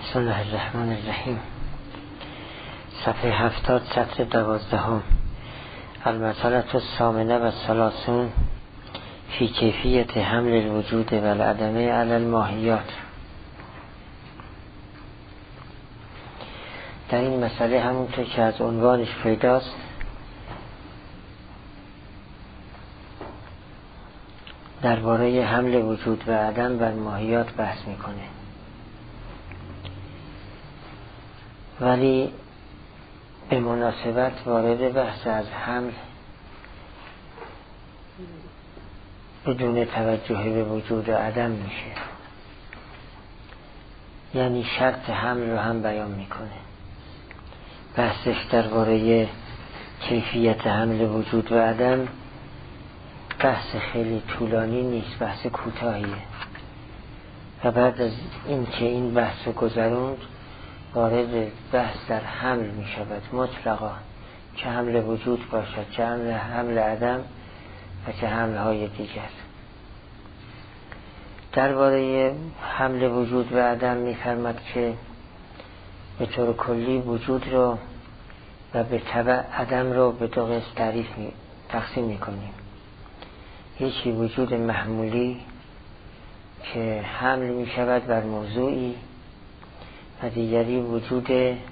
بسم الله الرحمن الرحیم. صفحه 70 سطر 12. المسألة الثامنة و الثلاثون فی کیفیت حمل الوجود و العدمه علی الماهیات. در این مسئله همونطور که از عنوانش پیداست درباره حمل وجود و عدم بر ماهیات بحث میکنه، ولی به مناسبت وارد بحث از حمل بدون توجه به وجود و عدم میشه، یعنی شرط حمل رو هم بیان میکنه. بحثش درباره کیفیت حمل وجود و عدم بحث خیلی طولانی نیست، بحث کوتاهیه و بعد از اینکه این بحث رو گذروند وارد بحث در حمل می شود مطلقا، چه حمل وجود باشد چه حمل عدم و چه حمل های دیگر. درباره حمل وجود و عدم می فرمد که به طور کلی وجود رو و به تبع عدم رو به دو قسم تقسیم می کنیم. یکی وجود محمولی که حمل می شود بر موضوعی و دیگری وجود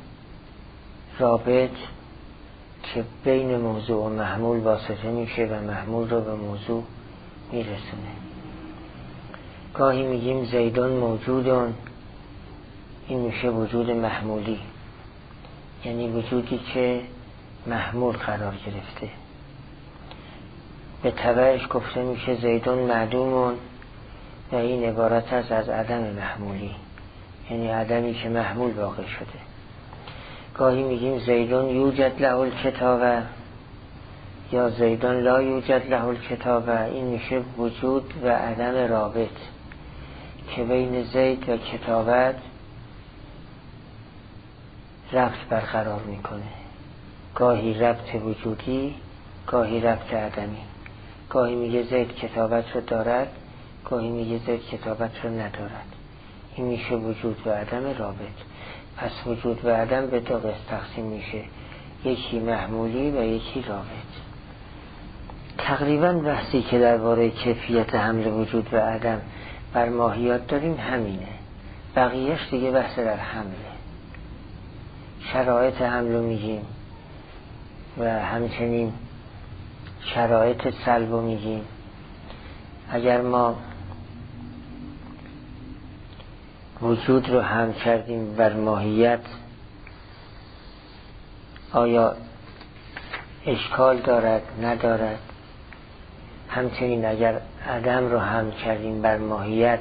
رابط که بین موضوع و محمول واسطه میشه و محمول رو به موضوع میرسونه. گاهی میگیم زیدون موجودون، این میشه وجود محمولی، یعنی وجودی که محمول قرار گرفته. به تبعش گفته میشه زیدون معدومون و این عبارت است از عدم محمولی، یعنی عدمی که محمول واقع شده. گاهی میگیم زیدون یوجد له الکتابه یا زیدون لا یوجد له الکتابه، این میشه وجود و عدم رابط که بین زید و کتابت ربط برقرار میکنه، گاهی ربط وجودی گاهی ربط عدمی. گاهی میگه زید کتابت رو دارد، گاهی میگه زید کتابت رو ندارد. این میشه وجود و عدم رابط. پس وجود و عدم به دو قسم تقسیم میشه، یکی محمولی و یکی رابط. تقریبا بحثی که درباره کیفیت حمل وجود و عدم بر ماهیات داریم همینه، بقیهش دیگه بحث در حمله. شرایط حمل رو میگیم و همچنین شرایط سلب رو میگیم. اگر ما وجود رو حمل کردیم بر ماهیت آیا اشکال دارد ندارد؟ همچنین اگر عدم رو حمل کردیم بر ماهیت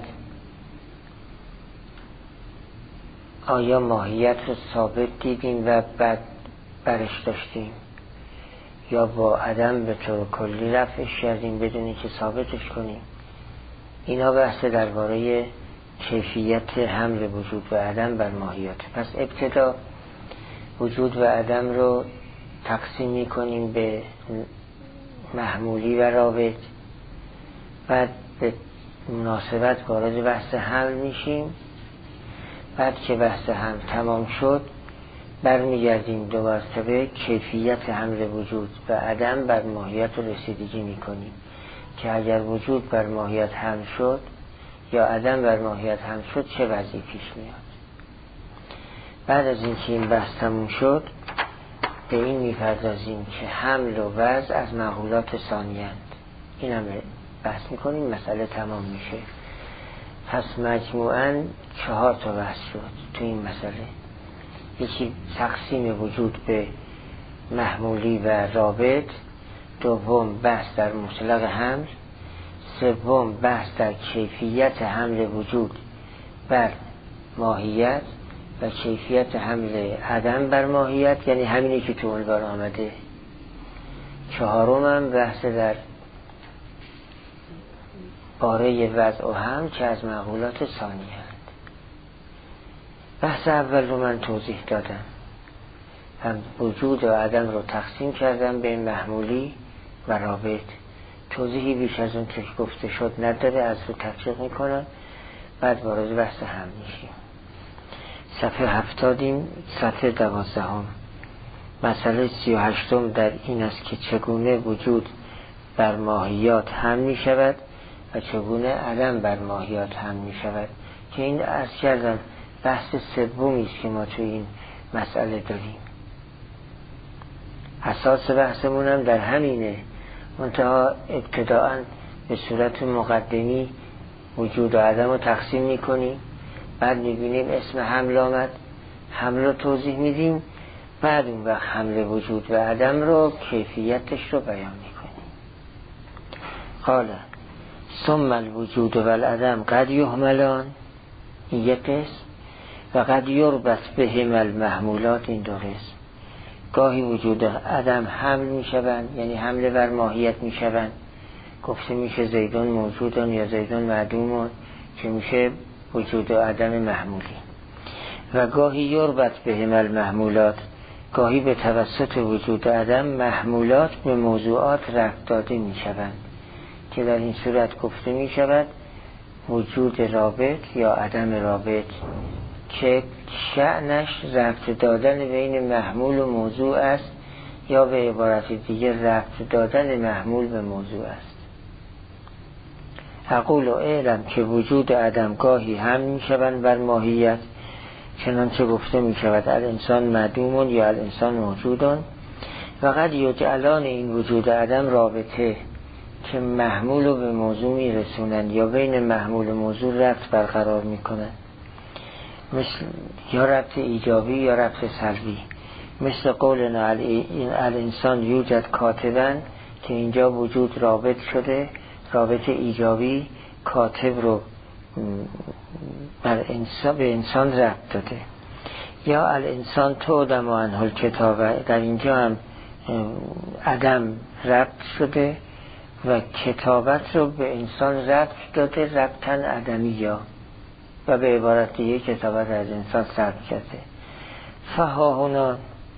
آیا ماهیت رو ثابت دیدیم و بعد برش داشتیم یا با عدم به طور کلی رفعش کردیم بدون که ثابتش کنیم؟ اینا بحث درباره کیفیت حمل وجود و عدم بر ماهیات. پس ابتدا وجود و عدم رو تقسیم میکنیم به محمولی و رابط، بعد به مناسبت وارد بحث حمل میشیم. بعد که بحث حمل تمام شد برمیگردیم دوباره به کیفیت حمل وجود و عدم بر ماهیت رو رسیدگی میکنیم که اگر وجود بر ماهیت حمل شد یا عدم بر ماهیت حمل شد چه وضعی پیش میاد. بعد از اینکه این بحث تموم شد به این میپردازیم که حمل و وضع از معقولات ثانیه‌اند. این هم بحث میکنیم، مسئله تمام میشه. پس مجموعاً 4 تا بحث شد تو این مسئله. یکی تقسیم وجود به محمولی و رابط، دوم بحث در مطلق حمل، سوم بحث در کیفیت حمل وجود بر ماهیت و کیفیت حمل عدم بر ماهیت، یعنی همینی که تو عنوان آمده. چهارم هم بحث در باره وضع و حمل که از معقولات ثانیه هست. بحث اول رو من توضیح دادم، هم وجود و عدم رو تقسیم کردم به محمولی و رابط. توضیحی بیش از اون که گفته شد نداره، از رو تفسیر میکنم. بعد وارد بحث حمل میشیم. صفحه 70 سطر 12. مسئله 38 در این است که چگونه وجود بر ماهیات هم می شود و چگونه عدم بر ماهیات هم می شود، که این عرض کردم بحث سومی است که ما توی این مسئله داریم. اساس بحثمون هم در همینه، منتها ابتداءً به صورت مقدمی وجود و عدم رو تقسیم میکنیم، بعد میبینیم اسم حمل آمد، حمل رو توضیح میدیم، بعد اون وقت حمل وجود و عدم رو کیفیتش رو بیان میکنیم. قال ثم الوجود و العدم قد یحملان، این یک قسم، و قد یربط بهم المحمولات، این دو قسم. گاهی وجود و عدم حمل میشوند، یعنی حمله بر ماهیت میشوند، گفته میشه زیدون موجودون یا زیدون معدومون، که میشه وجود و عدم محمولی. و گاهی یربط بهم المحمولات، گاهی به توسط وجود و عدم محمولات به موضوعات ربط داده میشوند، که در این صورت گفته میشود وجود رابط یا عدم رابط، که شأنش ربط دادن بین محمول و موضوع است، یا به عبارت دیگه ربط دادن محمول به موضوع است. اقول و اعلم که وجود عدم گاهی هم می شوند بر ماهیت، چنانچه گفته می شود الانسان معدومون یا الانسان موجودون، و قد یجعلان این وجود عدم رابطه، که محمول رو به موضوع می رسونند یا بین محمول و موضوع ربط برقرار می کنند، مثل یا ربط ایجابی یا ربط سلبی، مثل قولنا الانسان یوجد کاتبن، که اینجا وجود رابط شده، رابط ایجابی، کاتب رو به انسان ربط داده. یا الانسان تودم و عنه الکتابه، در اینجا هم عدم ربط شده و کتابت رو به انسان ربط داده، ربطاً عدمی، و به عبارت دیگه کتابت از انسان سلب کرده. فها هنا،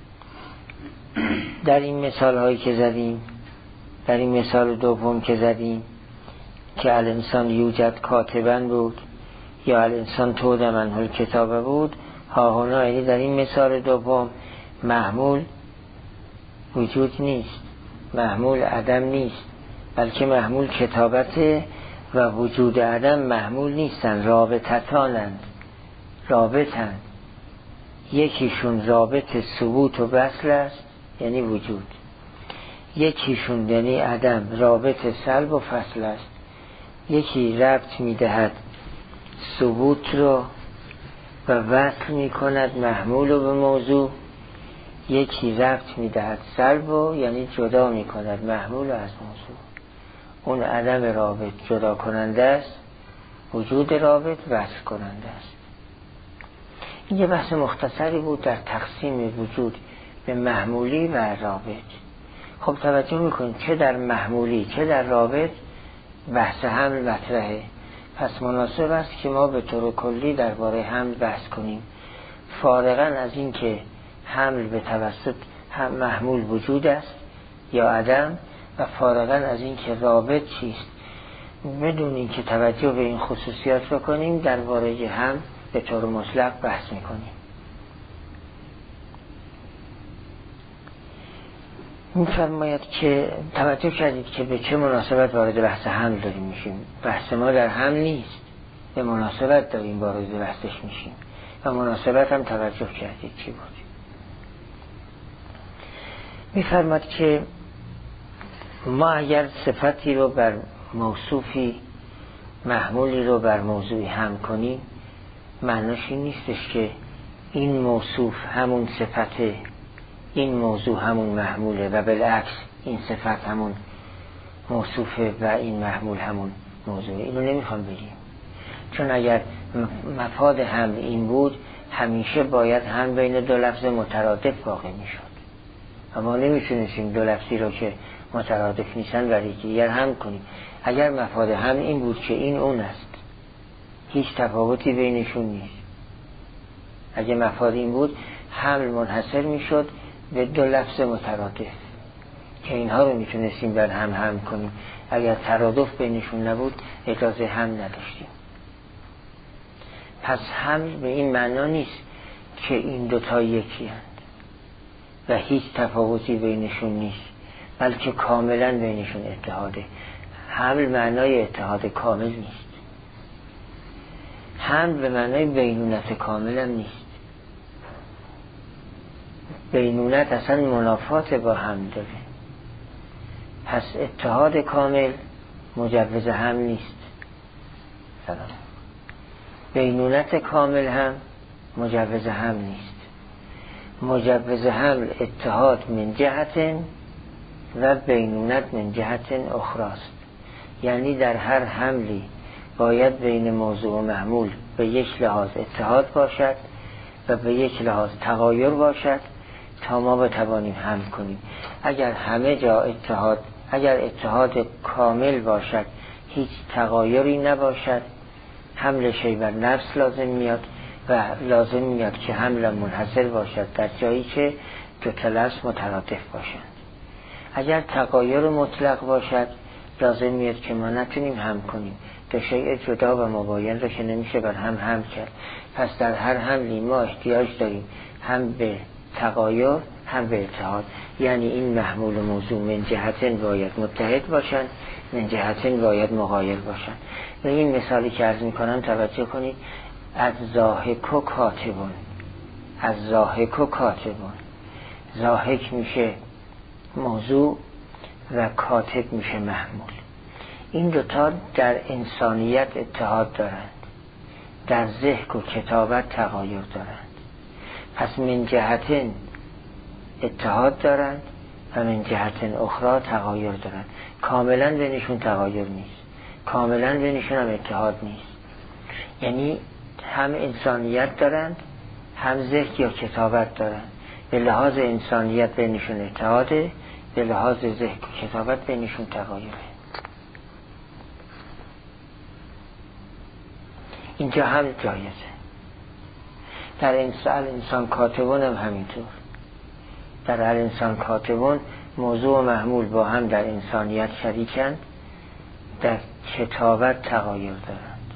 در این مثال هایی که زدیم، در این مثال دوم که زدیم که الانسان یوجد کاتبن بود یا الانسان تودم عنه الکتابه بود، ها هنا یعنی در این مثال دوم محمول وجود نیست، محمول عدم نیست، بلکه محمول کتابته و وجود عدم محمول نیستن، رابطتانند، رابطند. یکیشون رابط ثبوت و وصل است، یعنی وجود، یکیشون یعنی عدم رابط سلب و فصل است. یکی ربط میدهد ثبوت رو و وصل میکند محمول رو به موضوع، یکی ربط میدهد سلب رو، یعنی جدا میکند محمول از موضوع. اون عدم رابط جدا کننده است، وجود رابط وصل کننده است. این یه بحث مختصری بود در تقسیم وجود به محمولی و رابط. خب توجه میکنید چه در محمولی چه در رابط بحث حمل مطرحه، پس مناسب است که ما به طور کلی درباره حمل بحث کنیم، فارغاً از این که حمل به توسط هم محمول وجود است یا عدم، و فارغاً از این که رابط چیست. بدون این که توجه به این خصوصیات بکنیم درباره هم به طور مطلق بحث میکنیم. میفرماید که توجه کردید که به چه مناسبت وارد بحث حمل داریم میشیم. بحث ما در حمل نیست، به مناسبت داریم وارد بحثش میشیم و مناسبت هم توجه کردید چی بود. میفرماید که ما اگر صفتی رو بر موصوفی، محمولی رو بر موضوعی هم کنیم، معناش این نیستش که این موصوف همون صفته، این موضوع همون محموله و بالعکس این صفت همون موصوفه و این محمول همون موضوعه. اینو نمیخوام بگیم، چون اگر مفاد هم این بود همیشه باید هم بین دو لفظ مترادف واقع میشد و ما نمیتونستیم دو لفظی رو که مترادف نیستن برای دیگر هم کنیم. اگر مفاد هم این بود که این اون است، هیچ تفاوتی بینشون نیست. اگر مفاد این بود حمل منحصر میشد به دو لفظ مترادف که اینها رو میتونستیم بر هم کنیم. اگر ترادف بینشون نبود اجازه هم نداشتیم. پس حمل به این معنا نیست که این دوتا یکی هست و هیچ تفاوتی بینشون نیست، بلکه کاملا بینشون اتحاده. حمل معنای اتحاد کامل نیست، حمل به معنای بینونت کامل هم نیست. بینونت اصلا منافات با حمل داره. پس اتحاد کامل مجوز حمل نیست. سلام. بینونت کامل هم مجوز حمل نیست. مجوز حمل اتحاد من جهت و بینونت من جهت اخراست. یعنی در هر حملی باید بین موضوع و محمول به یک لحاظ اتحاد باشد و به یک لحاظ تغایر باشد تا ما بتوانیم حمل کنیم. اگر همه جا اگر اتحاد کامل باشد، هیچ تغایری نباشد، حمل شی بر نفس لازم میاد و لازم میاد که حمل منحصر باشد در جایی که دو تا لفظ مترادف باشند. اگر تغایر مطلق باشد، لازم میاد که ما نتونیم حمل کنیم. دو شیء جدا و مباین رو که نمیشه بر هم حمل کرد. پس در هر حملی ما احتیاج داریم هم به تغایر هم به اتحاد. یعنی این محمول و موضوع من جهتن باید متحد باشند، من جهتن باید مغایر باشند. و این مثالی که عرض میکنم توجه کنید. از ضاحک و کاتبون، از ضاحک و کاتبون، ضاحک میشه موضوع و کاتب میشه محمول. این دوتا در انسانیت اتحاد دارند، در ضحک و کتابت تغایر دارند. پس من جهتن اتحاد دارند و من جهتن اخرى تغایر دارند. کاملا بینشون تغایر نیست، کاملا بینشون هم اتحاد نیست. یعنی هم انسانیت دارند هم ضحک یا کتابت دارند. به لحاظ انسانیت بینشون اتحاده، به لحاظ ضحک و کتابت بینشون تغایره. اینجا هم جایزه. در انسان کاتبون هم همینطور. در انسان کاتبون موضوع و محمول با هم در انسانیت شریکند، در کتابت تغایر دارند.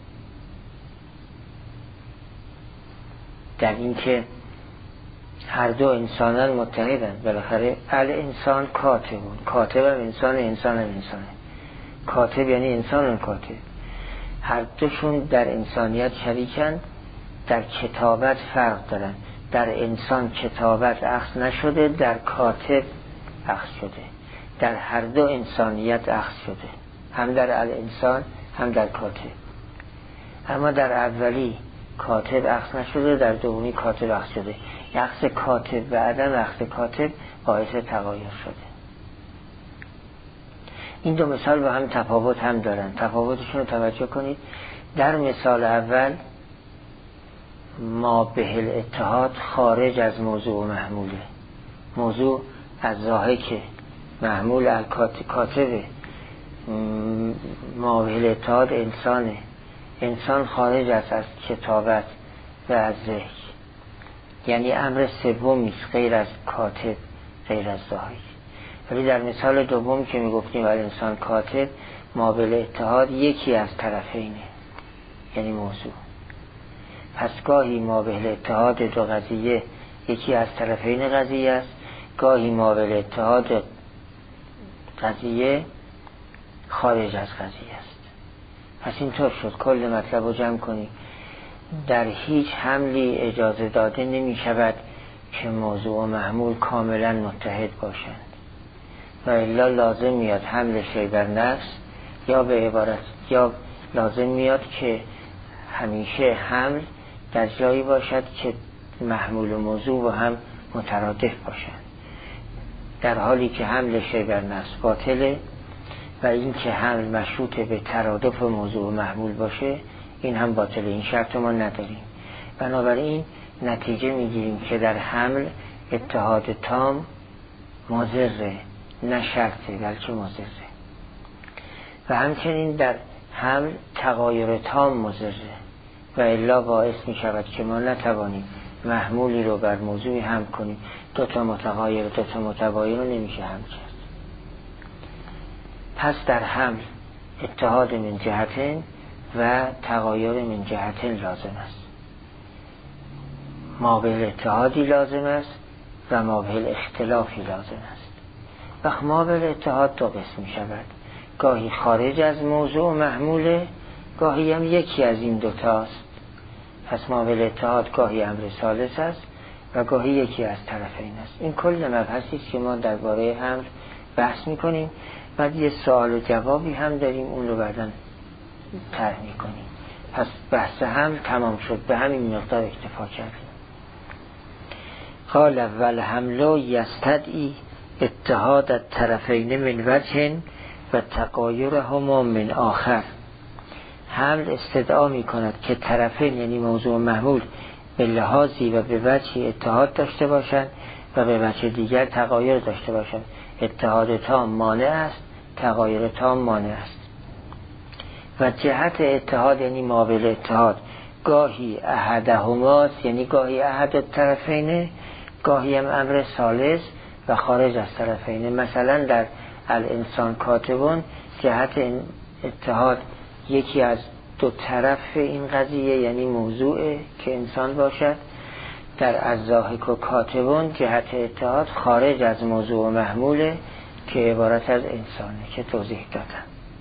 در اینکه هر دو انسانان متحدند. بالاخره الانسان کاتبون، کاتب هم انسان، انسان هم انسانه. کاتب یعنی انسان هم کاتب. هر دوشون در انسانیت شریکند، در کتابت فرق دارن. در انسان کتابت اخذ نشده، در کاتب اخذ شده. در هر دو انسانیت اخذ شده، هم در الانسان هم در کاتب. اما در اولی کاتب اخذ نشده، در دومی کاتب اخذ شده. اخذ کاتب و عدم اخذ کاتب باعث تغایر شده. این دو مثال با هم تفاوت هم دارن. تفاوتشون رو توجه کنید. در مثال اول ما به الاتحاد خارج از موضوع و محموله. موضوع از ضاحک، محمول الکاتبه. ما به الاتحاد انسانه، انسان خارج از کتابت و از ضحک. یعنی امر سومی غیر از کاتب، غیر از ضاحک. ولی در مثال دوم که میگفتیم الانسان کاتب، ما به الاتحاد یکی از طرفینه، یعنی موضوع. پس گاهی ما به الاتحاد دو قضیه یکی از طرفین قضیه است، گاهی ما به الاتحاد قضیه خارج از قضیه است. پس اینطور شد. کل مطلب رو جمع کنیم. در هیچ حملی اجازه داده نمی شود که موضوع و محمول کاملا متحد باشند و الا لازم میاد حمل شی بر نفس، یا به عبارت یا لازم میاد که همیشه حمل در جایی باشد که محمول و موضوع با هم مترادف باشند. در حالی که حمل شی بر نفس باطله و این که حمل مشروط به ترادف موضوع و محمول باشه، این هم باطله. این شرط ما نداریم. بنابراین نتیجه میگیریم که در حمل اتحاد تام مضره، نه شرطه بلکه مضره. و همچنین در حمل تغایر تام مضره و الا باعث می شود که ما نتوانیم محمولی رو بر موضوعی حمل کنیم. دوتا متغایر دوتا متباین رو نمیشه حمل کرد. پس در حمل اتحاد من جهتین و تغایر من جهتین لازم است. مابعد اتحادی لازم است و مابعد اختلافی لازم است. وقت مابعد اتحاد دو قسم می شود، گاهی خارج از موضوع محموله، گاهی هم یکی از این دوتاست. پس مابعد اتحاد گاهی امر ثالث است و گاهی یکی از طرفین است. این کل مبحثی است که ما درباره حمل بحث می کنیم. بعد یه سوال و جوابی هم داریم، اون رو بعداً طرح می کنیم. پس بحث هم تمام شد، به همین مقدار اکتفا کردیم. قال والحمل یستدعی اتحاد الطرفین من وجه و تغایرهما من آخر. حمل استدعا می کند که طرفین یعنی موضوع محمول به لحاظی و به وجهی اتحاد داشته باشند و به وجه دیگر تغایر داشته باشند. اتحاد تام مانع است، تغایر تام مانع است. و جهت اتحاد یعنی مابعد اتحاد گاهی احدهماست، یعنی گاهی احد الطرفین، گاهی هم امر ثالث و خارج از طرفین. مثلا در الانسان کاتبون جهت اتحاد یکی از دو طرف این قضیه یعنی موضوع که انسان باشد. در الضاحک و کاتبون جهت اتحاد خارج از موضوع محموله که عبارت از انسانه که توضیح دادم.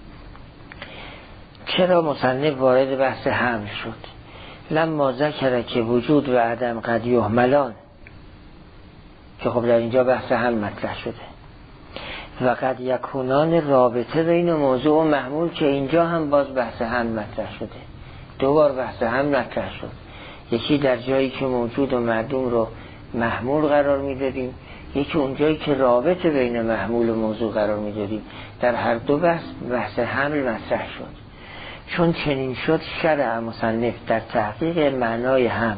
چرا مصنف وارد بحث حمل شد؟ لما ذکر که وجود و عدم قد یحملان، که خب در اینجا بحث حمل مطرح شده، و قد یکونان رابطه بین موضوع و محمول، که اینجا هم باز بحث حمل مطرح شده. دوبار بحث حمل مطرح شد، یکی در جایی که موجود و معدوم رو محمول قرار میدادیم، یکی اونجایی که رابطه بین محمول و موضوع قرار میدادیم. در هر دو بحث حمل مطرح شد. چون چنین شد شرع مصنف در تحقیق معنای حمل.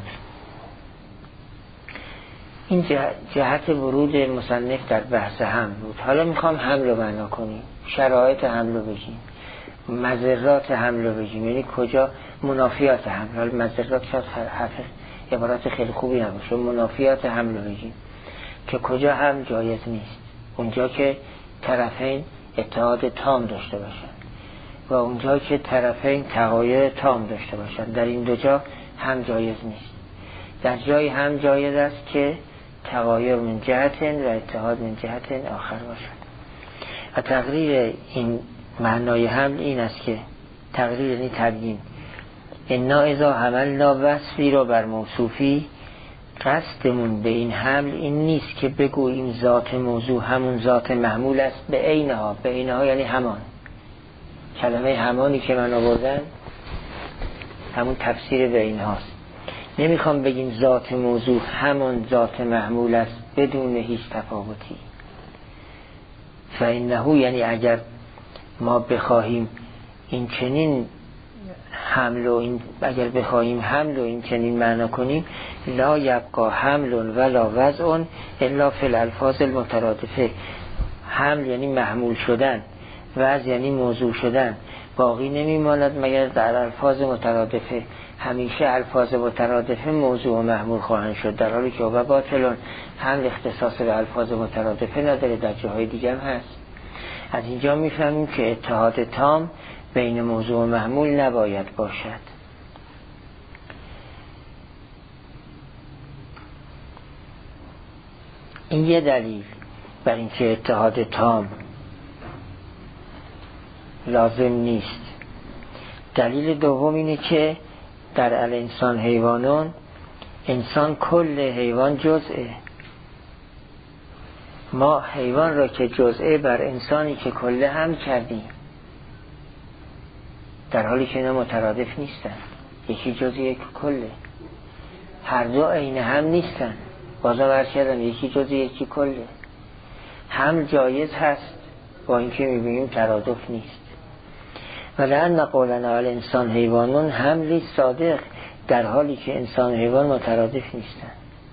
این جهت ورود مصنف در بحث حمل بود. حالا میخوام حمل رو معنا کنیم، شرایط حمل رو بگیم، مضرات حمل رو بگیم، یعنی کجا منافیات حمل. حالا مضرات شاید عبارت خیلی خوبی نباشه، منافیات حمل رو بگیم که کجا حمل جایز نیست. اونجا که طرفین اتحاد تام داشته باشن و اونجا که طرفین تغایر تام داشته باشن، در این دو جا هم جایز نیست. در جای هم جایز است که تغایر من جهت و اتحاد من جهت آخر باشد. و تقریر این معنای حمل این است که تقریر یعنی تبیین. انا اذا حملنا وصفی رو بر موصوفی، قصدمون به این حمل این نیست که بگوییم ذات موضوع همون ذات محمول است به عینها. به عینها یعنی همان. کلمه همانی که من آوردم همون تفسیر به اینهاست. نمیخوام بگیم ذات موضوع همون ذات محمول است بدون هیچ تفاوتی. فإنه یعنی اگر ما بخواهیم این چنین حمل و این اگر بخواهیم حمل و این چنین معنا کنیم، لا یبقى حمل ولا وضع الا فی الالفاظ المترادفه. حمل یعنی محمول شدن، وضع یعنی موضوع شدن، باقی نمیماند مگر در الفاظ مترادفه. همیشه الفاظ مترادفه موضوع و محمول خواهند شد، در حالی که و باطلون حمل اختصاص به الفاظ مترادفه نداره، در جاهای دیگه هم هست. از اینجا میفهمیم که اتحاد تام بین موضوع و محمول نباید باشد. این یه دلیل بر اینکه اتحاد تام لازم نیست. دلیل دوم اینه که در الانسان حیوانون انسان کل حیوان جزئه. ما حیوان را که جزئه بر انسانی که کله هم کردیم، در حالی که اینا مترادف نیستن، یکی جزئی یک کله، هر دو عین هم نیستن. بازم عرض کردم یکی جزئی یکی کله. هم جایز هست با اینکه میبینیم ترادف نیست. ولأن قولنا الانسان حیوانون حملی صادق، در حالی که انسان و حیوان مترادف نیستن.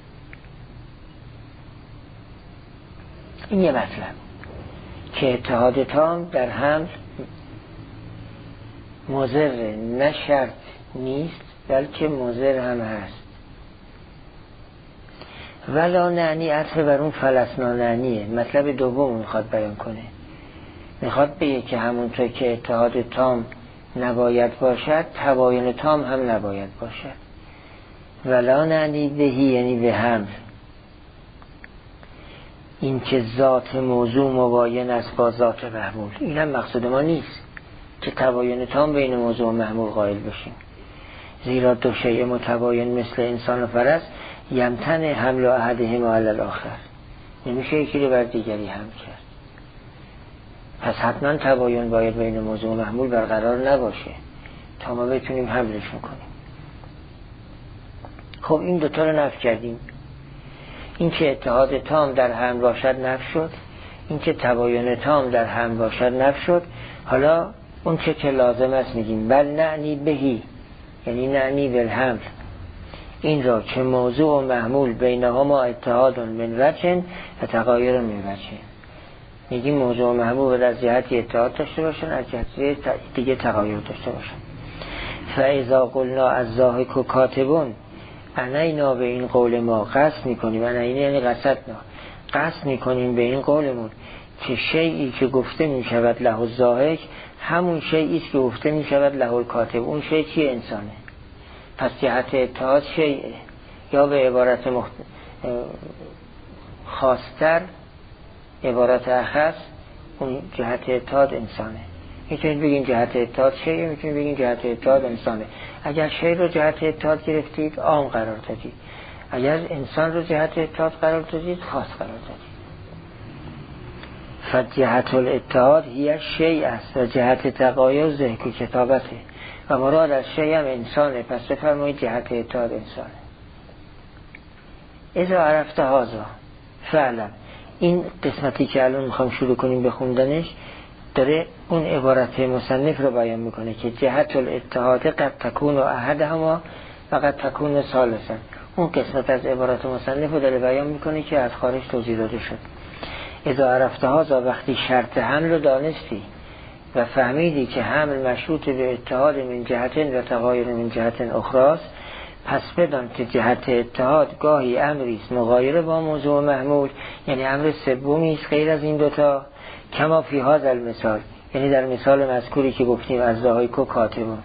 این یه مطلب که اتحاد تام در حمل مضر نه شرط نیست بلکه مضر هم هست. ولا نعنی عطف بر اون فلسنا نعنیه. مطلب دوم میخواد بیان کنه، میخواد بگه که همونطور که اتحاد تام نباید باشد، تباین تام هم نباید باشد. ولا نعنی بهی یعنی به هم، این که ذات موضوع مباین است با ذات محمول. این هم مقصود ما نیست که تباین تام بین موضوع و محمول قائل بشیم، زیرا دو شیء متباین مثل انسان و فرس یمتنع حمل احدهما علی الاخر، نمیشه یکی رو بر دیگری حمل کرد. پس حتما تباین باید بین موضوع و محمول برقرار نباشه تا ما بتونیم حملشون کنیم. خب این دوتا رو نفی کردیم، این که اتحاد تام در هم باشد نفی شد، این که تباین تام در هم باشد نفی شد. حالا اون که لازم است میگیم بل نعنی بهی یعنی نعنی بالحمل، این را که موضوع و محمول بینهما اتحاد من وجه و تغایر من وجه، میگیم موضوع و محمول از جهتی اتحاد داشته باشن، از جهت دیگه تغایر داشته باشن. فاذا قلنا الضاحک کاتبون انینا به این قول ما، قصد میکنیم، انینا یعنی قصدنا، قصد میکنیم به این قولمون که شیئی که گفته میشود له الضاحک همون شیئی است که گفته میشود له الکاتب. اون شیء چیه؟ انسانه. پس جهت اتحاد شیئه، یا به عبارت خاصتر عبارت اخص اون جهت اتحاد انسانه. میتونید بگین جهت اتحاد شیئه، میتونید بگین جهت اتحاد انسانه. اگر شیء رو جهت اتحاد گرفتید عام قرار دادید، اگر انسان رو جهت اتحاد قرار دادید خاص قرار دادید. فجهت الاتحاد هی شیء است و جهت تغایر ذکر کتابته و مراد از شیء هم انسانه. پس بفرمایید جهت اتحاد انسانه. اذا عرفت هذا فعلا، این قسمتی که الان میخوام شروع کنیم بخوندنش داره اون عبارت مصنف رو بیان میکنه که جهت الاتحاد قد تکون احدهما و قد تکون ثالثا. اون قسمت از عبارت مصنف رو داره بیان میکنه که از خارج توضیح داده شد. اذا عرفت هذا، وقتی شرط حمل رو دانستی و فهمیدی که حمل مشروط به اتحاد من جهت و تغایر من جهت اخراست، پس بدان که جهت اتحاد گاهی امری است مغایر با موضوع محمول، یعنی امر سومی است غیر از این دوتا، کما فی هذا المثال، یعنی در مثال مذکوری که گفتیم از ضاحک کاتبون.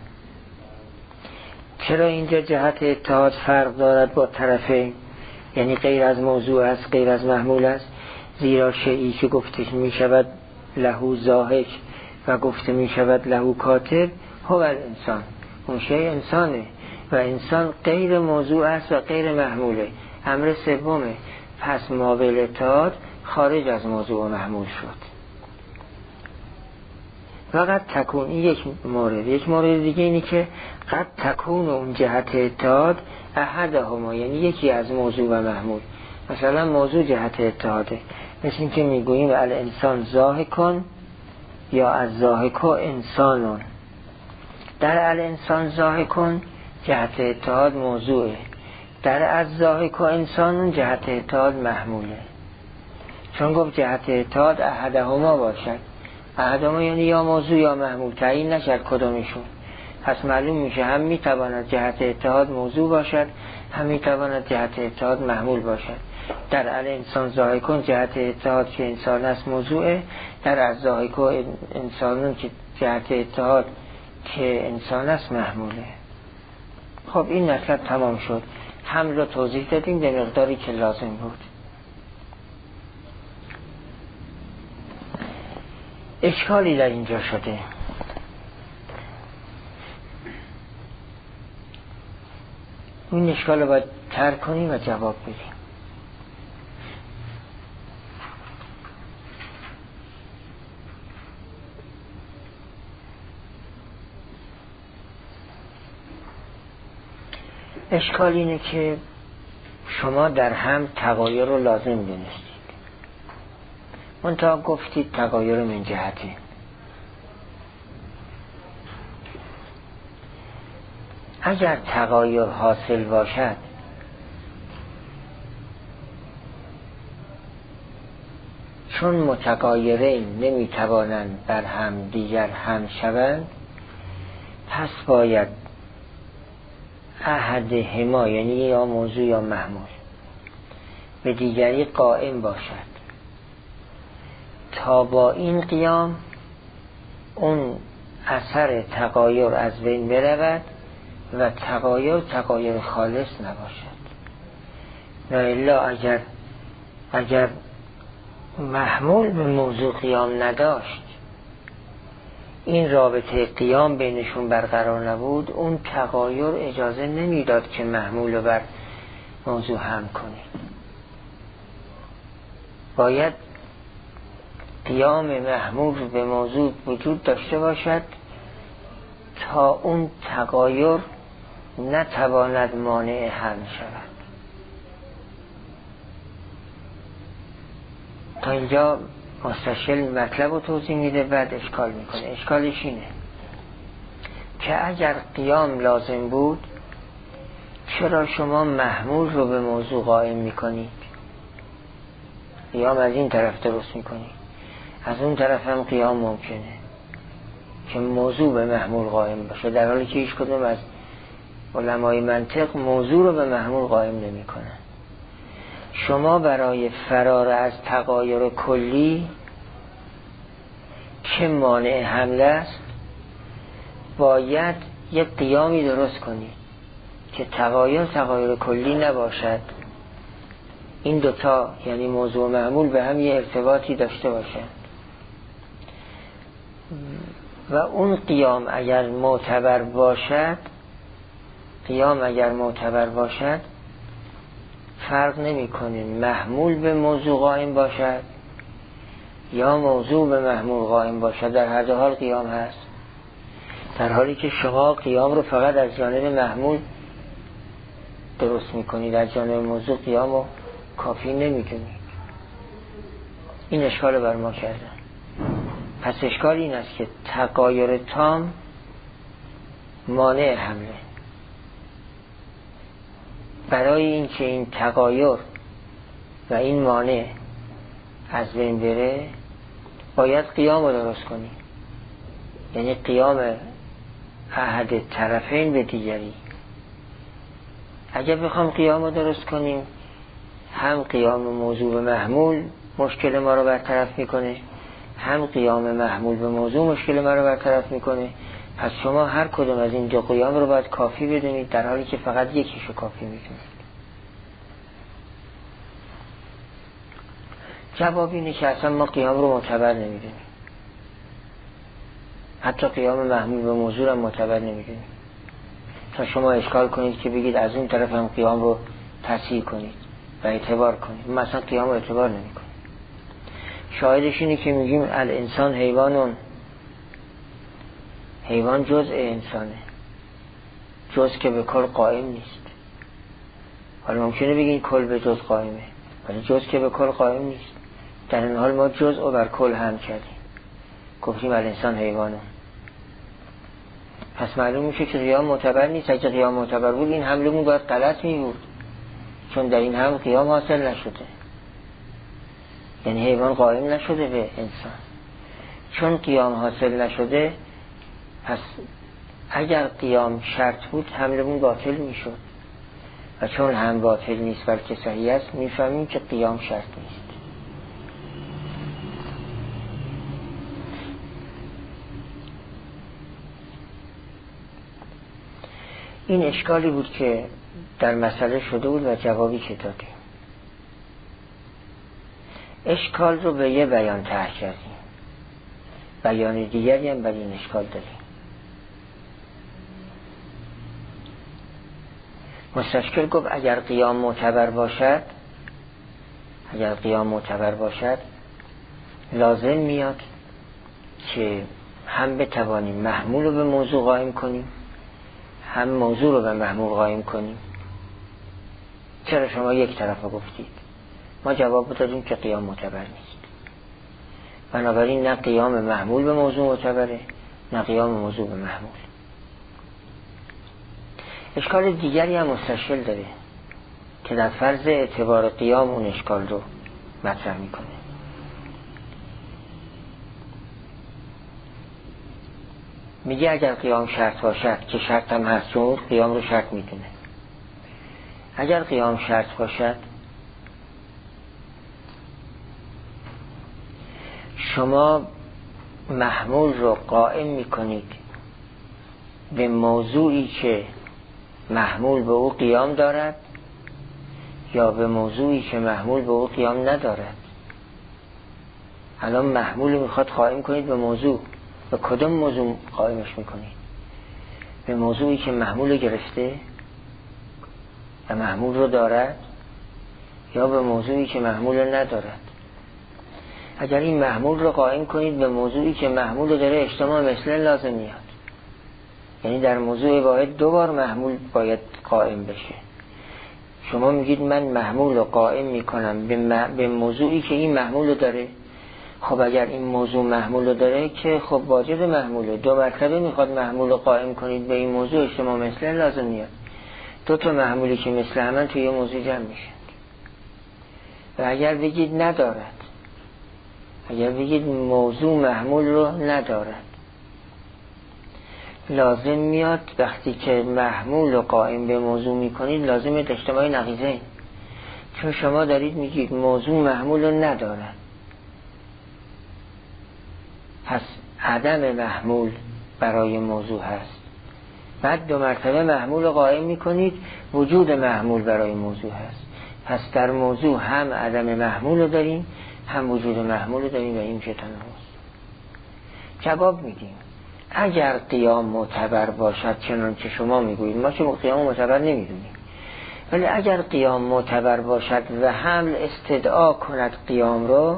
چرا اینجا جهت اتحاد فرق دارد با طرفین، یعنی غیر از موضوع است غیر از محمول است؟ زیرا شیئی که گفته می شود له ضاحک و گفته می شود له کاتب هو الانسان، اون شیء انسانه و انسان غیر موضوع است و غیر محموله، امر سومه. پس ما بالاتحاد خارج از موضوع و محمول شد. فقط تکون، این یک مورد. یک مورد دیگه اینی که قد تکون اون جهت اتحاد احدهما، یعنی یکی از موضوع و محمول. مثلا موضوع جهت اتحاده، مثل این که میگوییم الانسان ضاحکون یا از ضاحک انسانون. در الانسان ضاحکون جهت اتحاد موضوعه، در از ضاحک انسانون جهت اتحاد محموله. چون گفت جهت اتحاد احدهما باشد، احدهما یعنی یا موضوع یا محمول، تعیین نشد کدومشون. پس معلوم میشه هم میتواند جهت اتحاد موضوع باشد، هم میتواند جهت اتحاد محمول باشد. در الانسان ضاحکون جهت اتحاد که انسان است موضوعه، در از ضاحک انسانون که جهت اتحاد که انسان است محموله. خب این نکته تمام شد. حمل رو توضیح دادیم به مقداری که لازم بود. اشکالی در اینجا شده. این اشکال رو باید ترک کنیم و جواب بدیم. اشکال اینه که شما در هم تغایر رو لازم دونستید، منتها گفتید تغایر من جهته. اگر تغایر حاصل باشد چون متغایرین نمیتوانند بر هم دیگر هم شوند، پس باید احدهما یعنی یا موضوع یا محمول به دیگری قائم باشد تا با این قیام اون اثر تغایر از بین برود و تغایر خالص نباشد. و الا اگر محمول به موضوع قیام نداشت، این رابطه قیام بینشون برقرار نبود، اون تغایر اجازه نمیداد که محمول رو بر موضوع هم کنید. باید قیام محمول به موضوع وجود داشته باشد تا اون تغایر نتواند مانع حمل شود. تا اینجا مستشل مطلب رو توضیح میده، بعد اشکال میکنه. اشکالش اینه که اگر قیام لازم بود، چرا شما محمول رو به موضوع قائم میکنید؟ قیام از این طرف درست میکنید، از اون طرف هم قیام ممکنه که موضوع به محمول قائم باشه، در حالی که هیچ کدوم از علمای منطق موضوع رو به محمول قائم نمی کنن. شما برای فرار از تغایر کلی که مانع حمله است، باید یک قیامی درست کنید که تغایر کلی نباشد. این دوتا یعنی موضوع و معمول به هم یه ارتباطی داشته باشند و اون قیام اگر معتبر باشد فرق نمی کنه محمول به موضوع قائم باشد یا موضوع به محمول قائم باشد، در هر دو حال قیام هست. در حالی که شما قیام رو فقط از جانب محمول درست میکنید، از جانب موضوع قیام رو کافی نمیدونید. این اشکال رو بر ما کردن. پس اشکال این است که تغایر تام مانع حمله. برای این که این تغایر و این مانع از بین بره، باید قیام رو درست کنیم، یعنی قیام احد طرفین به دیگری. اگر بخوام قیام رو درست کنیم، هم قیام موضوع به محمول مشکل ما رو برطرف میکنه، هم قیام محمول به موضوع مشکل ما رو برطرف میکنه. پس شما هر کدوم از این دو قیام رو باید کافی بدونید، در حالی که فقط یکیشو کافی میدونید. جواب اینه که اصلا ما قیام رو معتبر نمیدونیم، حتی قیام محمول به موضوع هم معتبر نمیدونیم. تا شما اشکال کنید که بگید از اون طرف هم قیام رو تصحیح کنید و اعتبار کنید، ما اصلا قیام رو اعتبار نمی کنیم. شاهدش اینه که میگیم الانسان حیوان جزء انسانه، جزء که به کل قائم نیست. حالا ممکنه بگین کل به جزء قائمه، ولی جزء که به کل قائم نیست. در این حال ما جزء رو بر کل هم کردیم، گفتیم الانسان حیوانه. پس معلوم میشه که قیام معتبر نیست. اگه قیام معتبر بود، این حملمون باید غلط می بود، چون در این هم قیام حاصل نشده، یعنی حیوان قائم نشده به انسان. چون قیام حاصل نشده، پس اگر قیام شرط بود حملمون باطل میشد، و چون هم باطل نیست بلکه صحیح است، میفهمیم که قیام شرط نیست. این اشکالی بود که در مسئله شده بود و جوابی که دادیم. اشکال رو به یه بیان طرح کردیم، بیان دیگری هم برای این اشکال داریم. مستشکل گفت اگر قیام معتبر باشد لازم میاد که هم بتوانیم محمول رو به موضوع قائم کنیم، هم موضوع رو به محمول قائم کنیم. چرا شما یک طرف رو گفتید؟ ما جواب دادیم که قیام معتبر نیست، بنابراین نه قیام محمول به موضوع معتبره، نه قیام موضوع به محمول. اشکال دیگری هم مستشکل داره که در فرض اعتبار قیام اون اشکال رو مطرح میکنه. میگه اگر قیام شرط باشد، که شرط هم هست چون قیام رو شرط میدونه، اگر قیام شرط باشد شما محمول رو قائم میکنید به موضوعی که محمول به او قیام دارد یا به موضوعی که محمول به او قیام ندارد. الان محمول میخواد قائم کنید به موضوع، به کدام موضوع قائمش میکنید؟ به موضوعی که محمول گرفته و محمول رو دارد یا به موضوعی که محمول ندارد؟ اگر این محمول رو قائم کنید به موضوعی که محمول داره، اجتماع مثل لازم میاد. یعنی در موضوع واحد دو بار محمول باید قائم بشه. شما میگید من محمول رو قائم میکنم به موضوعی که این محمول رو داره. خب اگر این موضوع محمول رو داره که خب واجد محموله، دو مرتبه میخواد محمول رو قائم کنید به این موضوع، اجتماع مثل لازم میاد. دو تا محمولی که مثل همن توی یه موضوع جمع میشن. و اگر بگید ندارد، اگر بگید موضوع محمول رو ندارد، لازم میاد وقتی که محمول رو قائم به موضوع میکنید لازمه اجتماع نقیضین، چون شما دارید میگید موضوع محمول رو ندارد، پس عدم محمول برای موضوع هست. بعد دو مرتبه محمول رو قائم میکنید، وجود محمول برای موضوع هست. پس در موضوع هم عدم محمول رو داریم هم وجود محمول رو داریم و این میشه تناقض. جواب میدیم اگر قیام معتبر باشد چنانچه شما میگویید، ما چون قیام معتبر نمیدونیم، ولی اگر قیام معتبر باشد و حمل استدعا کند قیام رو،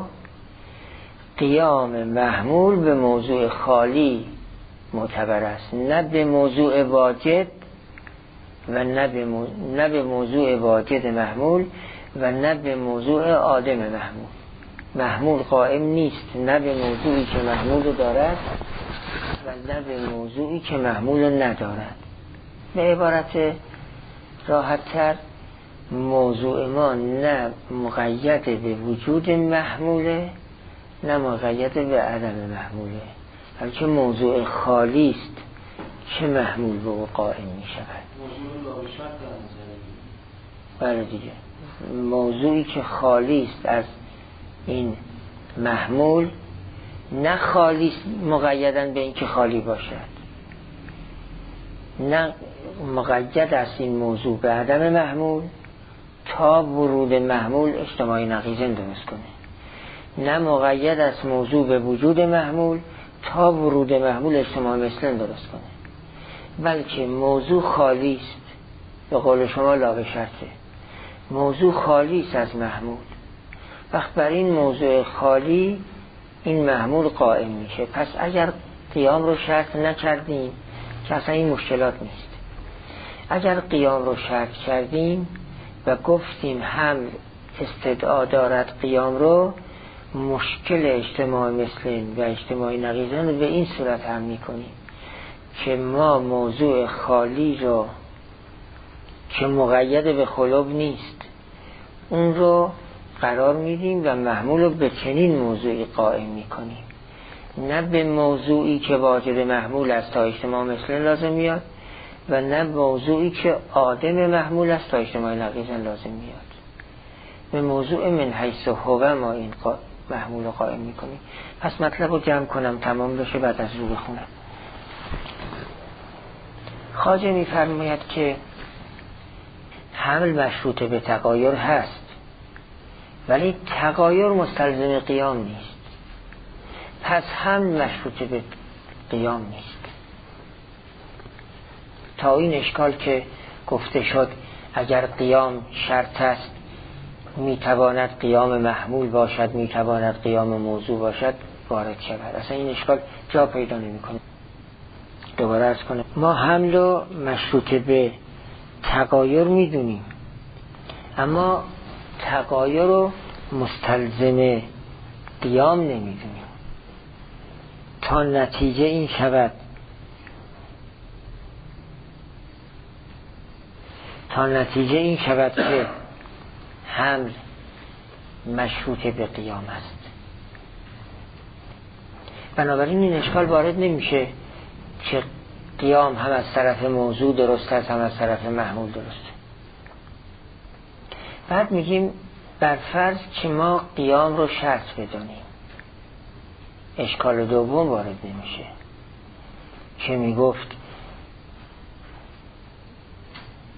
قیام محمول به موضوع خالی معتبر است، نه به موضوع واجد و نه به موضوع واجد محمول و نه به موضوع عادم محمول. محمول قائم نیست نه به موضوعی که محمول دارد و نه به موضوعی که محمول ندارد. به عبارت راحت تر، موضوع ما نه مقید به وجود محموله نه مقید به عدم محموله، بلکه موضوع خالی است که محمول به او قائم می شود. بله دیگه، موضوعی که خالی است از این محمول، نه خالی است مقیداً به این که خالی باشد، نه مقید است این موضوع به عدم محمول تا ورود محمول اجتماعی نقیضین درست کنه، نه مقید است موضوع به وجود محمول تا ورود محمول اجتماع مثلن درست کنه، بلکه موضوع خالی است. به قول شما لا به شرطه، موضوع خالی است از محمول. وقت بر این موضوع خالی این محمول قائم میشه. پس اگر قیام رو شرط نکردیم که اصلا این مشکلات نیست. اگر قیام رو شرط کردیم و گفتیم هم استدعا دارد قیام رو، مشکل اجتماع مثلین و اجتماع نقیضین رو به این صورت هم میکنیم که ما موضوع خالی رو که مقید به خلوب نیست اون رو قرار میدیم و محمول رو به چنین موضوعی قائم میکنیم، نه به موضوعی که واجد محمول است تا اجتماع مثلین لازم میاد و نه موضوعی که عادم محمول است تا اجتماع نقیضین لازم میاد. به موضوع من حیث هو ما این محمول رو قائم میکنیم. پس مطلب رو جمع کنم تمام بشه بعد از رو بخونم. خواجه میفرماید که حمل مشروط به تغایر هست، ولی تغایر مستلزم قیام نیست. پس حمل مشروط به قیام نیست. تا این اشکال که گفته شد اگر قیام شرط است میتواند قیام محمول باشد، میتواند قیام موضوع باشد، وارد شود. اصلا این اشکال جا پیدا نمی‌کنه. دوباره عرض کنم، ما حمل رو مشروط به تغایر میدونیم، اما تغایر رو مستلزم قیام نمیدونیم. تا نتیجه این شود که حمل مشروط به قیام است. بنابراین این اشکال وارد نمیشه که قیام هم از طرف موضوع درست است هم از طرف محمول درست. بعد میگیم بر فرض که ما قیام رو شرط بدانیم، اشکال دوم وارد نمیشه که میگفت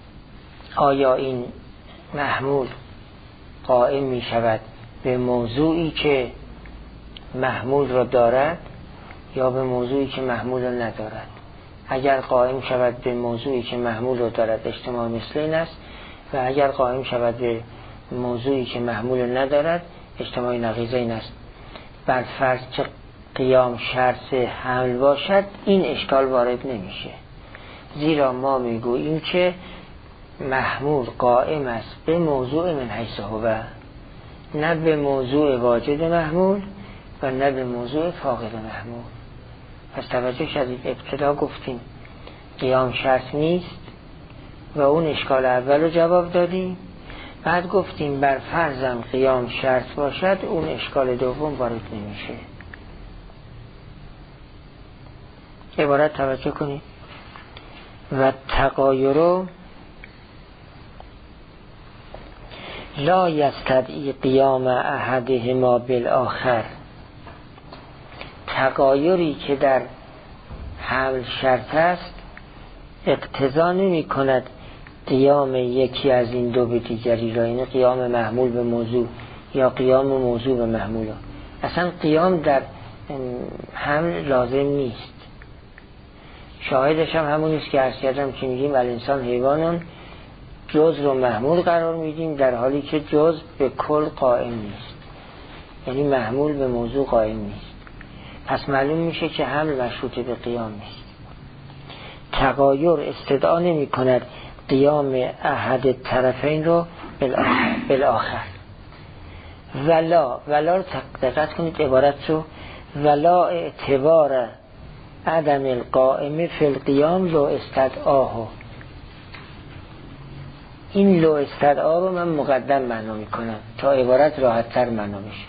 آیا این محمول قائم می شود به موضوعی که محمول را دارد یا به موضوعی که محمول را ندارد؟ اگر قائم شود به موضوعی که محمول را دارد اجتماع مثلین است، و اگر قائم شود به موضوعی که محمول را ندارد اجتماع نقیضین است. بر فرض که قیام شرط حمل باشد این اشکال وارد نمیشه، زیرا ما میگوییم که محمول قائم است به موضوع من حیث هو، نه به موضوع واجد محمول و نه به موضوع فاقد محمول. پس توجه شدید، ابتدا گفتیم قیام شرط نیست و اون اشکال اول رو جواب دادیم، بعد گفتیم بر فرضم قیام شرط باشد اون اشکال دوم وارد نمیشه. عبارت توجه کنید. و تغایر لا یستدعی قیام احدهما بالآخر. تغایری که در حمل شرط است اقتضا نمی کند قیام یکی از این دو به دیگری را، یعنی قیام محمول به موضوع یا قیام موضوع به محمول. اصلا قیام در حمل لازم نیست. شاهدش هم همون است که عرض کردم که میگیم الانسان حیوانون، جز رو محمول قرار میدیم در حالی که جز به کل قائم نیست، یعنی محمول به موضوع قائم نیست. پس معلوم میشه که حمل مشروط به قیام نیست. تغایر استدعا نمی کند قیام احد طرفین رو بالآخر. ولا رو دقت کنید عبارت رو، ولا اعتبار عدم القائم فی القیام لو استدعاه. این لو استدعا رو من مقدم معنا میکنم تا عبارت راحت تر معنا بشه.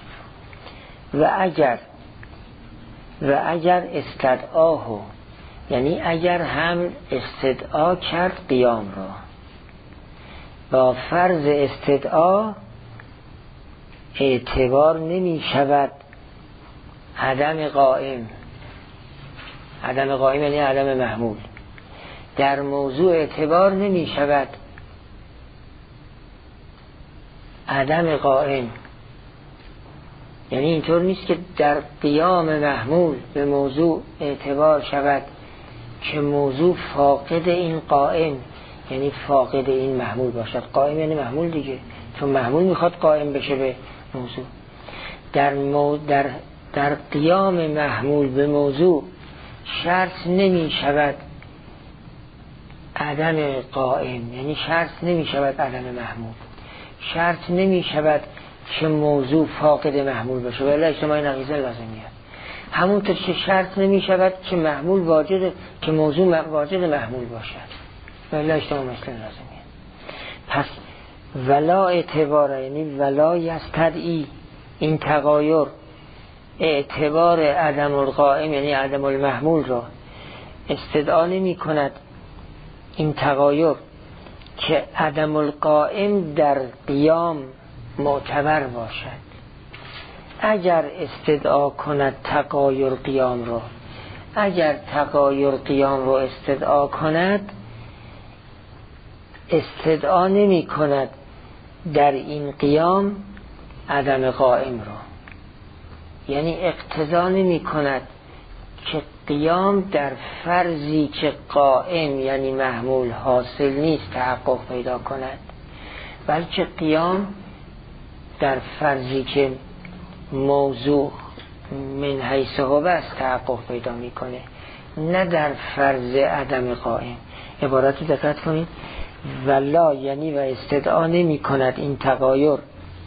و اگر استدعاه، یعنی اگر هم استدعا کرد قیام را، با فرض استدعا اعتبار نمی شود عدم قائم. عدم قائم یعنی عدم محمول. در موضوع اعتبار نمی شود عدم قائم، یعنی اینطور نیست که در قیام محمول به موضوع اعتبار شود که موضوع فاقد این قائم، یعنی فاقد این محمول باشد. قائم یعنی محمول دیگه، چون محمول میخواد قائم بشه به موضوع. در قیام محمول به موضوع شرط نمی شود عدم قائم، یعنی شرط نمی شود عدم محمول، شرط نمی شود که موضوع فاقد محمول باشه، ولی اجتماع نقیضه لازمیه. همونطور که شرط نمی شود که محمول واجد، که موضوع واجد محمول باشد، ولی اجتماع مثل لازمیه. پس ولا اعتبار یعنی ولا یستدعی، این تغایر اعتبار عدم القائم یعنی عدم المحمول را استدعا نمی کند. این تغایر که عدم القائم در قیام معتبر باشد. اگر استدعا کند تغایر قیام را، اگر تغایر قیام را استدعا کند، استدعا نمی کند در این قیام عدم قائم را، یعنی اقتضا نمی کند که قیام در فرضی که قائم یعنی محمول حاصل نیست تحقق پیدا کند، بلکه قیام در فرضی که موضوع من حیث هو است تحقق پیدا میکنه، نه در فرض عدم قائم. عبارت دقت کنید. ولا یعنی و استدعا نمی کند این تغایر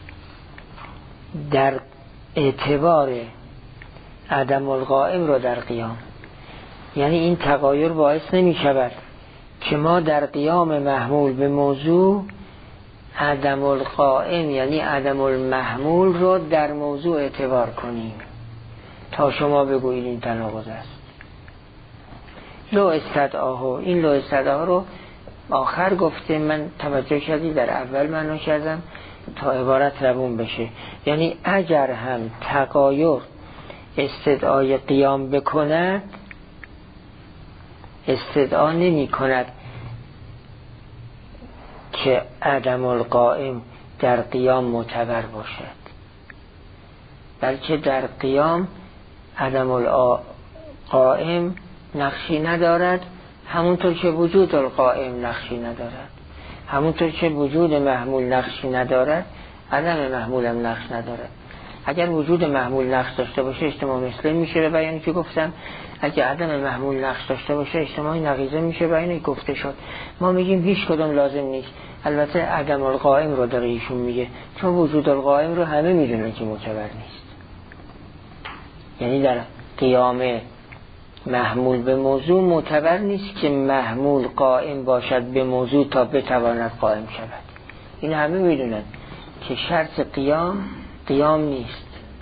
در اعتبار عدم القائم را در قیام، یعنی این تغایر باعث نمی شود که ما در قیام محمول به موضوع عدم القائم یعنی عدم المحمول رو در موضوع اعتبار کنیم تا شما بگویید این تناقض است. لو استدعاه، این لو استدعاه رو آخر گفته، من توجه شدید در اول معنا کردم تا عبارت روون بشه. یعنی اگر هم تغایر استدعای قیام بکند، استدعا نمی کند که عدم القائم در قیام معتبر باشد، بلکه در قیام عدم القائم نقشی ندارد، همونطور که وجود القائم نقشی ندارد. همونطور که وجود محمول نقشی ندارد، عدم محمول هم نقش ندارد. اگر وجود محمول نقش داشته باشه اجتماع مثلی میشه به بیانی که گفتم، اگر عدم محمول نقش داشته باشه اجتماع نقیضه میشه بیانی گفته شد. ما میگیم هیچ کدوم لازم نیست. البته عدم القائم رو داره ایشون میگه، چون وجود القائم رو همه میدونن که معتبر نیست. یعنی در قیام محمول به موضوع معتبر نیست که محمول قائم باشد به موضوع تا بتواند قائم شود. این همه میدونن که شرط قیام نیست.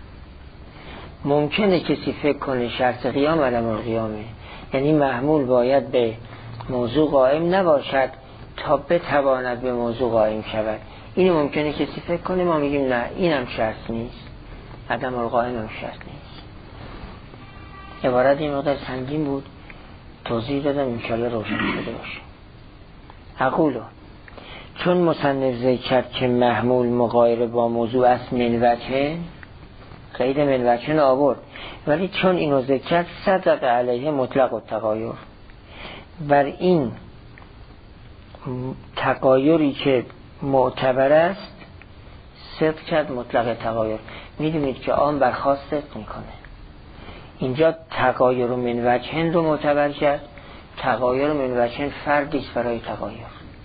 ممکنه کسی فکر کنه شرط قیام عدم القیامه، یعنی محمول باید به موضوع قائم نباشد تا بتواند به موضوع قائم شود. این ممکنه کسی فکر کنه. ما میگیم نه، اینم شرط نیست، عدم القائم هم شرط نیست. عبارت این مقدار سنگین بود، توضیح دادم، انشاءالله روشن شده باشه. اقولو چون مصنف ذکر کرد که محمول مغایر با موضوع است منوچه، قید منوچه آورد، ولی چون اینو ذکر کرد صدق علیه مطلق و تغایر، بر این تغایری که معتبر است صدق کرد مطلق تغایر. میدونید که آن بر خاص صدق میکنه. اینجا تغایر و منوچه رو معتبر کرد، تغایر و منوچه فردیست برای تغایر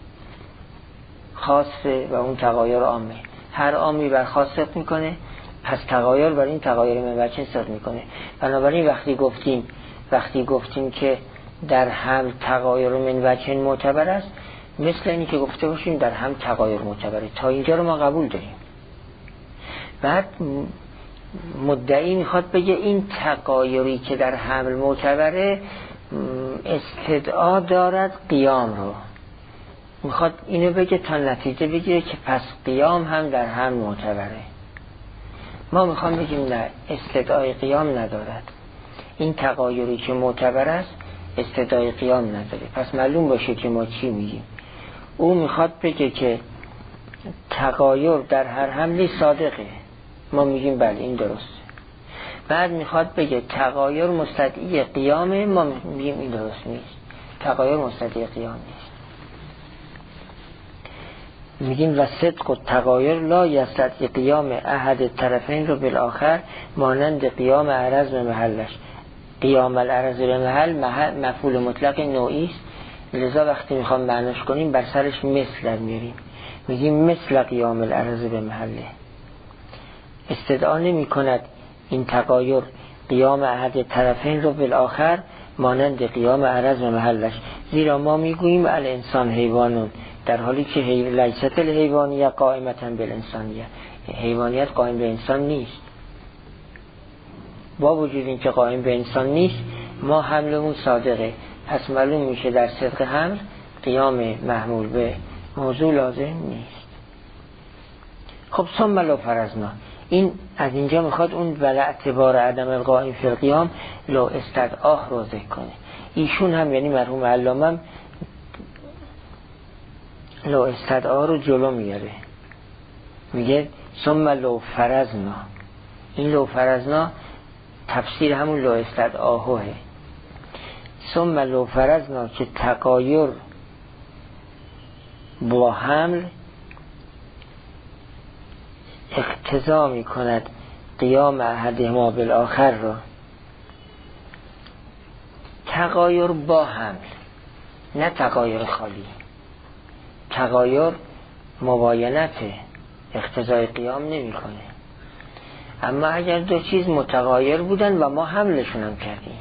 خاصه و اون تغایر عامه. هر عامی بر خاص صدق میکنه، پس تغایر بر این تغایر منوچه صدق میکنه. بنابراین وقتی گفتیم که در هم تغایر و منوچه معتبر است، مثل اینی که گفته باشیم در هم تغایر معتبره. تا اینجا رو ما قبول داریم. بعد مدعی میخواد بگه این تغایری که در حمل معتبره استدعا دارد قیام رو. میخواد اینو بگه تا نتیجه بگیره که پس قیام هم در حمل معتبره. ما میخوام بگیم نه، استدعای قیام ندارد. این تغایری که معتبر است استدعای قیام نداره. پس معلوم باشه که ما چی میگیم. او میخواد بگه که تغایر در هر حملی صادقه. ما میگیم بله این درسته. بعد میخواد بگه تغایر مستدعی قیامه. ما میگیم این درست نیست، تغایر مستدعی قیام نیست. میگیم و صدق و تغایر لا یستدعی قیام احد طرفین رو بالآخر مانند قیام عرض به محلش. قیام العرض به محل مفعول مطلق نوعی است، لذا وقتی میخوام معناش کنیم بر سرش مثل در میاریم، میگیم مثل قیام العرض به محله. استدعا نمی کند این تغایر قیام احد طرفین رو بالآخر مانند قیام عرض به محلش، زیرا ما میگوییم الانسان حیوانون، در حالی که لیست الحیوانیه قائمتا بالانسانیه. حیوانیت قائم به انسان نیست. با وجود این که قائم به انسان نیست، ما حملمون صادقه. پس معلوم میشه در صدق حمل قیام محمول به موضوع لازم نیست. خب ثم لو فرضنا، این از اینجا میخواد اون ولا اعتبار عدم القائم فی القیام لو استدعاه رو ذکر کنه. ایشون هم یعنی مرحوم علامه لو استدعا رو جلو میاره، میگه ثم لو فرضنا. این لو فرضنا تفسیر همون لو استدعاهه. ثم لو فرضنا که تغایر با حمل اقتضا می کند قیام احدهما بالآخر رو. تغایر با حمل، نه تغایر خالی. تغایر مباینته، اقتضای قیام نمی کنه. اما اگر دو چیز متغایر بودن و ما حملشون هم کردیم،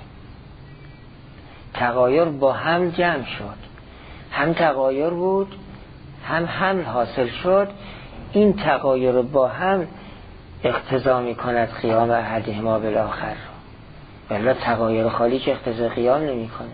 تغایر با حمل جمع شد، هم تغایر بود هم حمل حاصل شد، این تغایر با حمل اقتضا می کند قیام احدهما بالآخر. ولی تغایر خالی که اقتضای قیام نمی کنه.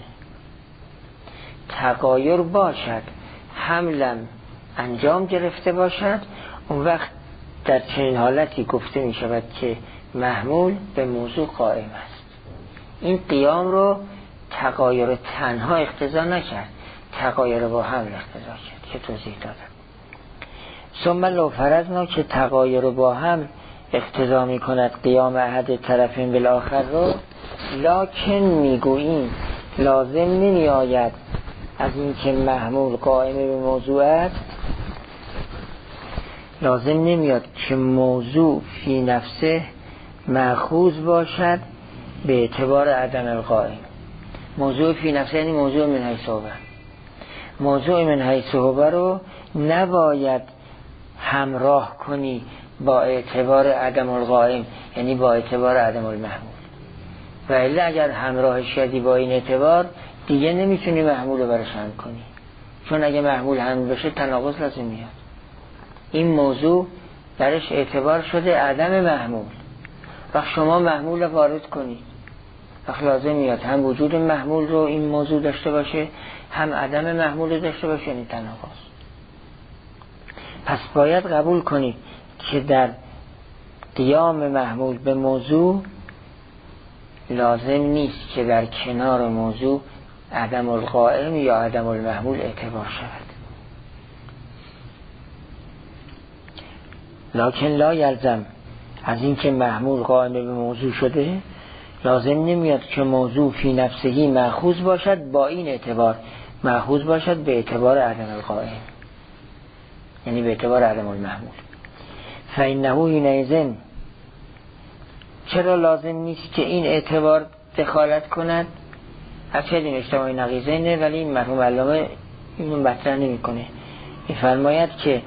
تغایر باشد، حملم انجام گرفته باشد، اون وقت در چنین حالتی گفته می شود که محمول به موضوع قائم است. این قیام رو تغایر تنها اقتضا نکرد، تغایر با حمل اقتضا کرد که توضیح دادم. ثم لو فرضنا که تغایر رو با هم اقتضا می کند قیام احد طرفین بالآخر رو، لکن میگوییم لازم نمی آید از این که محمول قائم به موضوع است، لازم نمیاد که موضوع فی نفسه مأخوذ باشد به اعتبار عدم القائم. موضوع فی نفسه یعنی موضوع من حیث هو. موضوع من حیث هو رو نباید همراه کنی با اعتبار عدم القائم، یعنی با اعتبار عدم المحمول. و الا اگر همراه شدی با این اعتبار دیگه نمیتونی محمول رو برش هم کنی، چون اگه محمول هم بشه تناقض لازم میاد. این موضوع درش اعتبار شده عدم محمول، وقت شما محمول رو وارد کنید وقت لازم میاد هم وجود محمول رو این موضوع داشته باشه، هم عدم محمول رو داشته باشه، یعنی تناقض. پس باید قبول کنید که در قیام محمول به موضوع لازم نیست که در کنار موضوع عدم القائم یا عدم المحمول اعتبار شود. لکن لا یلزم از این که محمول قائم به موضوع شده لازم نمیاد که موضوع فی نفسهی مأخوذ باشد با این اعتبار، مأخوذ باشد به اعتبار عدم القائم، یعنی به اعتبار عدم المحمول. فإنه حینئذ، چرا لازم نیست که این اعتبار دخالت کند؟ هرچند این اجتماعی نقیضینه ولی این مرحوم علامه اینو مطرح نمی کنه. می‌فرماید که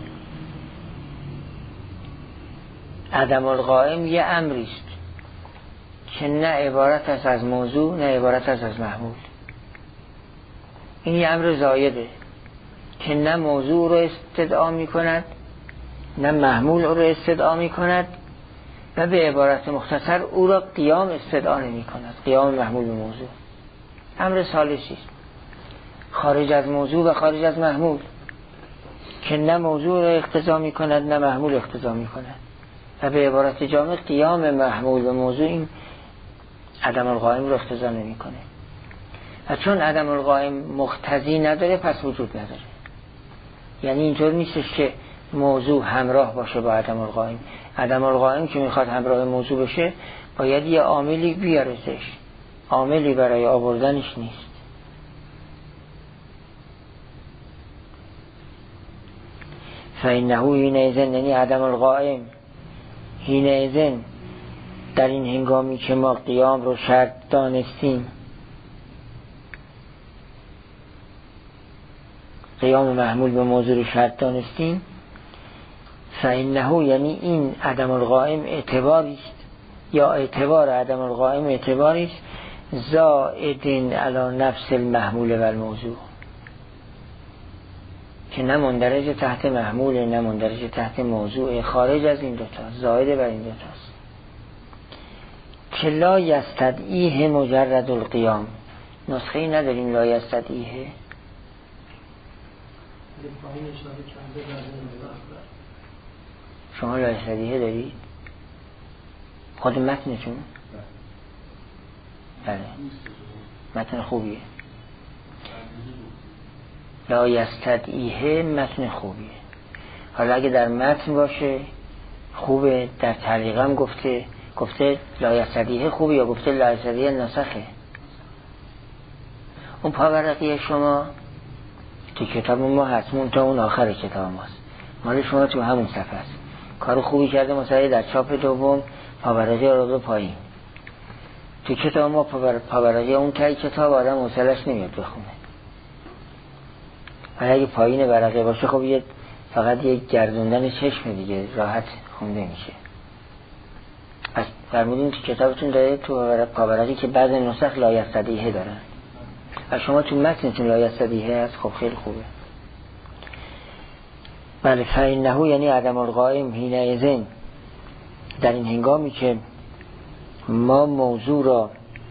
عدم القائم یه امریست که نه عبارت است از موضوع نه عبارت است از محمول. این یه امر زایده که نه موضوع رو استدعا می کند نه محمول رو استدعا می کند و به عبارت مختصر او را قیام استدعا نمی کند، قیام محمول به موضوع. امر ثالثی است خارج از موضوع و خارج از محمول که نه موضوع را اقتضا می کند نه محمول اقتضا می کند و به عبارت جامع قیام محمول به موضوع این عدم القائم رو اقتضا نمی کنه. و چون عدم القائم مقتضی نداره پس وجود نداره. یعنی اینطور نیستش که موضوع همراه باشه با عدم القائم. عدم القائم که میخواد همراه موضوع بشه باید یه عاملی بیارزش، عاملی برای آوردنش نیست. فإنه حینئذ، یعنی عدم القائم حینئذ در این هنگامی که ما قیام رو شرط دانستیم، قیام محمول به موضوع رو شرط دانستیم، فإنه یعنی این عدم القائم اعتباری است یا اعتبار عدم القائم اعتباری است زائد علی نفس المحمول و الموضوع، که نه مندرج تحت محمول نه مندرج تحت موضوع، خارج از این دوتا، زائد بر این دوتاست. که لا یستدعیه مجرد القیام. نسخه ای نداریم لا یستدعیه؟ شما لا یستدعیه دارید؟ خود متنتون؟ بله متن خوبیه. لا یستدعیه متن خوبیه. حالا اگه در متن باشه خوبه، در تعلیق هم گفته لا یستدعیه خوبه یا گفته لا یستدعیه نسخه. اون پاورقی شما تو کتاب ما هست، تا اون آخر کتاب ماست، مال شما تو همون صفحه است. کار خوبی کرده مثلا در چاپ دوم پاورقی رو به پایین. تو کتاب ما پاورقی اون تای کتاب آدم حوصله‌اش نمیاد بخونه. ولی اگه پایین ورقه باشه خب فقط یک گردوندن چشم دیگه راحت خونده میشه. پس فرمودیم تو کتابتون داره تو پاورقی که بعض نسخ لا یستدعیه دارن و شما تو متنتون لا یستدعیه هست. خب خیلی خوبه. بله فإنه یعنی عدم القائم حینئذ در این هنگامی که ما موضوع را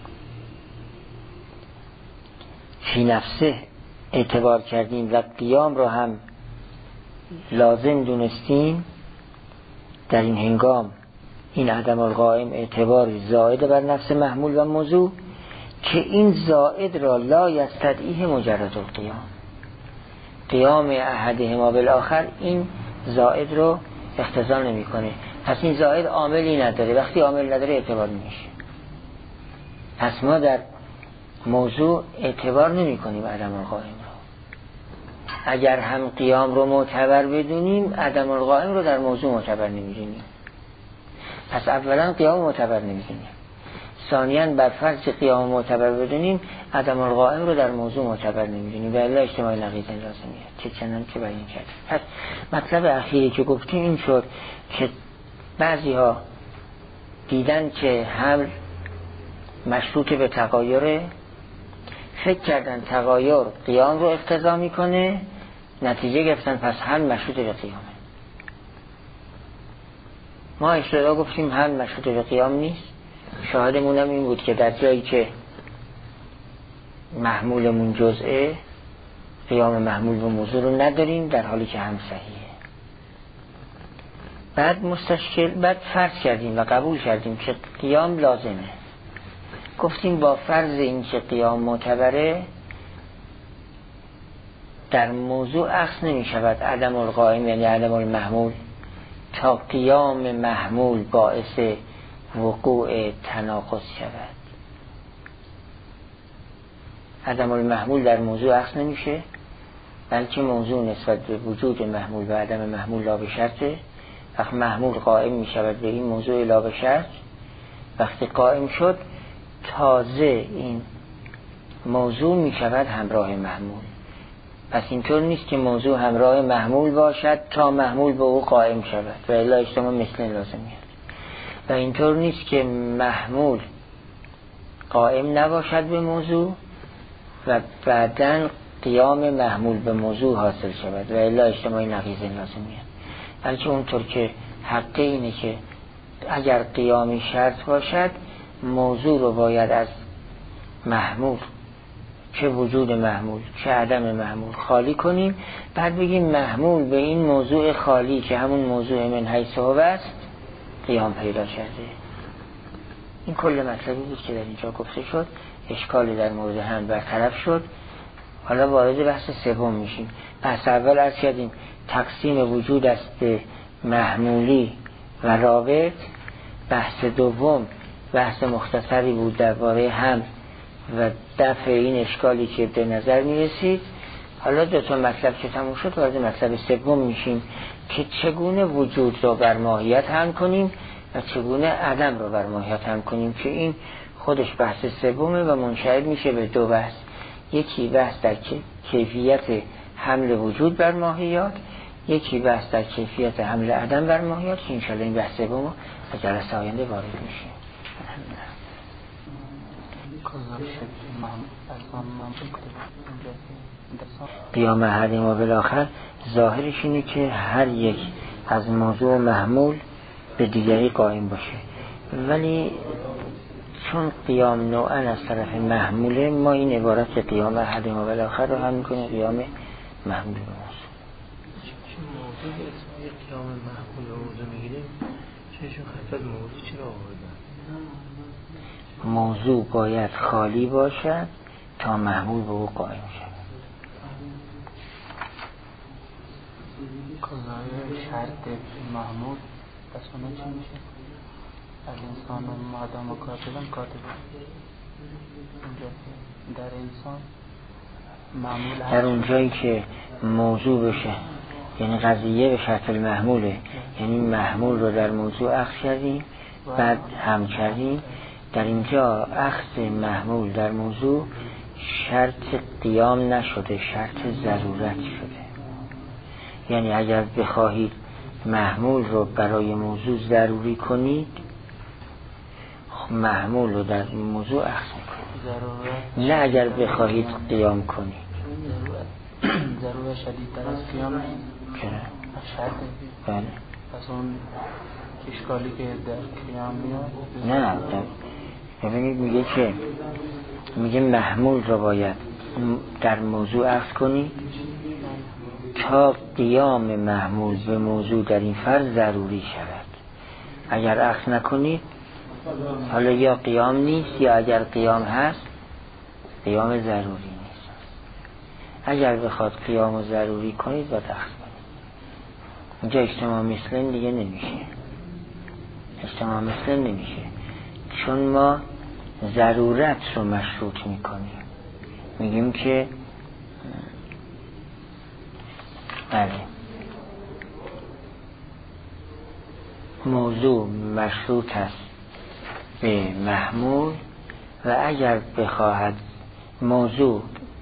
فی نفسه اعتبار کردیم و قیام را هم لازم دونستیم، در این هنگام این عدم القائم اعتبار زائد بر نفس محمول و موضوع که این زائد را لا یستدعیه مجرد القیام، قیام احدهما بالآخر این زائد رو اقتضا نمیکنه. پس این زائد عاملی نداره، وقتی عامل نداره اعتبار نمیشه. پس ما در موضوع اعتبار نمی کنیم عدم القائم رو. اگر هم قیام رو معتبر بدونیم عدم القائم رو در موضوع معتبر نمیدونیم. پس اولا قیام معتبر نمیدونیم، ثانیاً بر فرض قیام معتبر بدونیم عدم القائم رو در موضوع معتبر نمیدونیم و الا اجتماع نقیض لازمیه چه چنان که بیان کرد. پس مطلب اخیری که گفتیم این شد که بعضی ها دیدن که حمل مشروط به تغایره، فکر کردن تغایر قیام رو اقتضا میکنه، نتیجه گرفتن پس حمل مشروط به قیامه. ما اشتراک گفتیم حمل مشروط به قیام نیست. شاهدمون هم این بود که در جایی که محمولمون جزئه قیام محمول به موضوع رو نداریم، در حالی که هم صحیحه. بعد فرض کردیم و قبول کردیم که قیام لازمه. گفتیم با فرض این که قیام معتبره در موضوع اخذ نمی شود عدم القائم یعنی عدم المحمول تا قیام محمول باعث وقوع تناقض شود. عدم المحمول در موضوع اخذ نمیشه، بلکه موضوع نسبت به وجود محمول و عدم محمول لا به شرطه. وقت محمول قائم می شود به این موضوع لا به شرط، وقتی قائم شد تازه این موضوع می شود همراه محمول. پس اینطور نیست که موضوع همراه محمول باشد تا محمول به او قائم شود و الا اجتماع مثل لازمیت، و اینطور نیست که محمول قائم نباشد به موضوع و بعداً قیام محمول به موضوع حاصل شود و الا اجتماع نقیض لازمیت. بلکه اونطور که حق اینه که اگر قیام شرط باشد موضوع رو باید از محمول، چه وجود محمول چه عدم محمول، خالی کنیم، بعد بگیم محمول به این موضوع خالی که همون موضوع من حیث هو است قیام پیدا کرده. این کل مطلبی بود که در اینجا گفته شد. اشکالی در مورد هم برطرف شد. حالا وارد بحث سوم میشیم. بحث اول عرض کردیم تقسیم وجود است به محمولی و رابط. بحث دوم بحث مختصری بود درباره هم و دفع این اشکالی که به نظر میرسید. حالا دو تا مطلب که تموم شد وارد مطلب سوم میشیم که چگونه وجود رو بر ماهیت هم کنیم و چگونه عدم رو بر ماهیت هم کنیم، که این خودش بحث سومه و منشعب میشه به دو بحث. یکی بحث در کیفیت حمل وجود بر ماهیت، یکی بحث در کیفیت حمل عدم بر ماهیت، که انشاءالله این بحث سوم و جلسه آینده وارد میشه. قیام احدهما و بالاخر ظاهرش اینه که هر یک از موضوع محمول به دیگری قائم باشه، ولی چون قیام نوعا از طرف محموله ما این عبارت قیام احدهما و بالاخر رو هم میکنه قیام محمول به موضوع. چون موضوع اسمای قیام محمول به موضوع میگیریم چون خطت موضوع چرا آوردن؟ موضوع باید خالی باشد تا محمول به او قائم شد. کذای شرط محمول پس اونه چی میشه؟ الانسان و مادام و کاتبان در انسان معمول در اونجایی که موضوع بشه یعنی قضیه به شرط المحموله، یعنی محمول رو در موضوع اخذ کردیم بعد هم کردیم، در اینجا اخذ محمول در موضوع شرط قیام نشده، شرط ضرورت شده. یعنی اگر بخواهید محمول رو برای موضوع ضروری کنید محمول رو در موضوع اخذ میکنید، نه اگر بخواهید قیام کنید. ضرورت شدیدتر از قیام چرا؟ شرط. بله. پس اون اشکالی که در قیام میاد نه ببینید میگه محمول رو باید در موضوع اخذ کنید تا قیام محمول به موضوع در این فرض ضروری شود. اگر اخذ نکنید حالا یا قیام نیست یا اگر قیام هست قیام ضروری نیست. اگر بخواد قیام ضروری کنید باید اخذ کنید. اینجا اجتماع مثلن دیگه نمیشه، اجتماع مثلن نمیشه، چون ما ضرورت رو مشروط میکنیم، میگیم که بله موضوع مشروط است به محمول و اگر بخواهد موضوع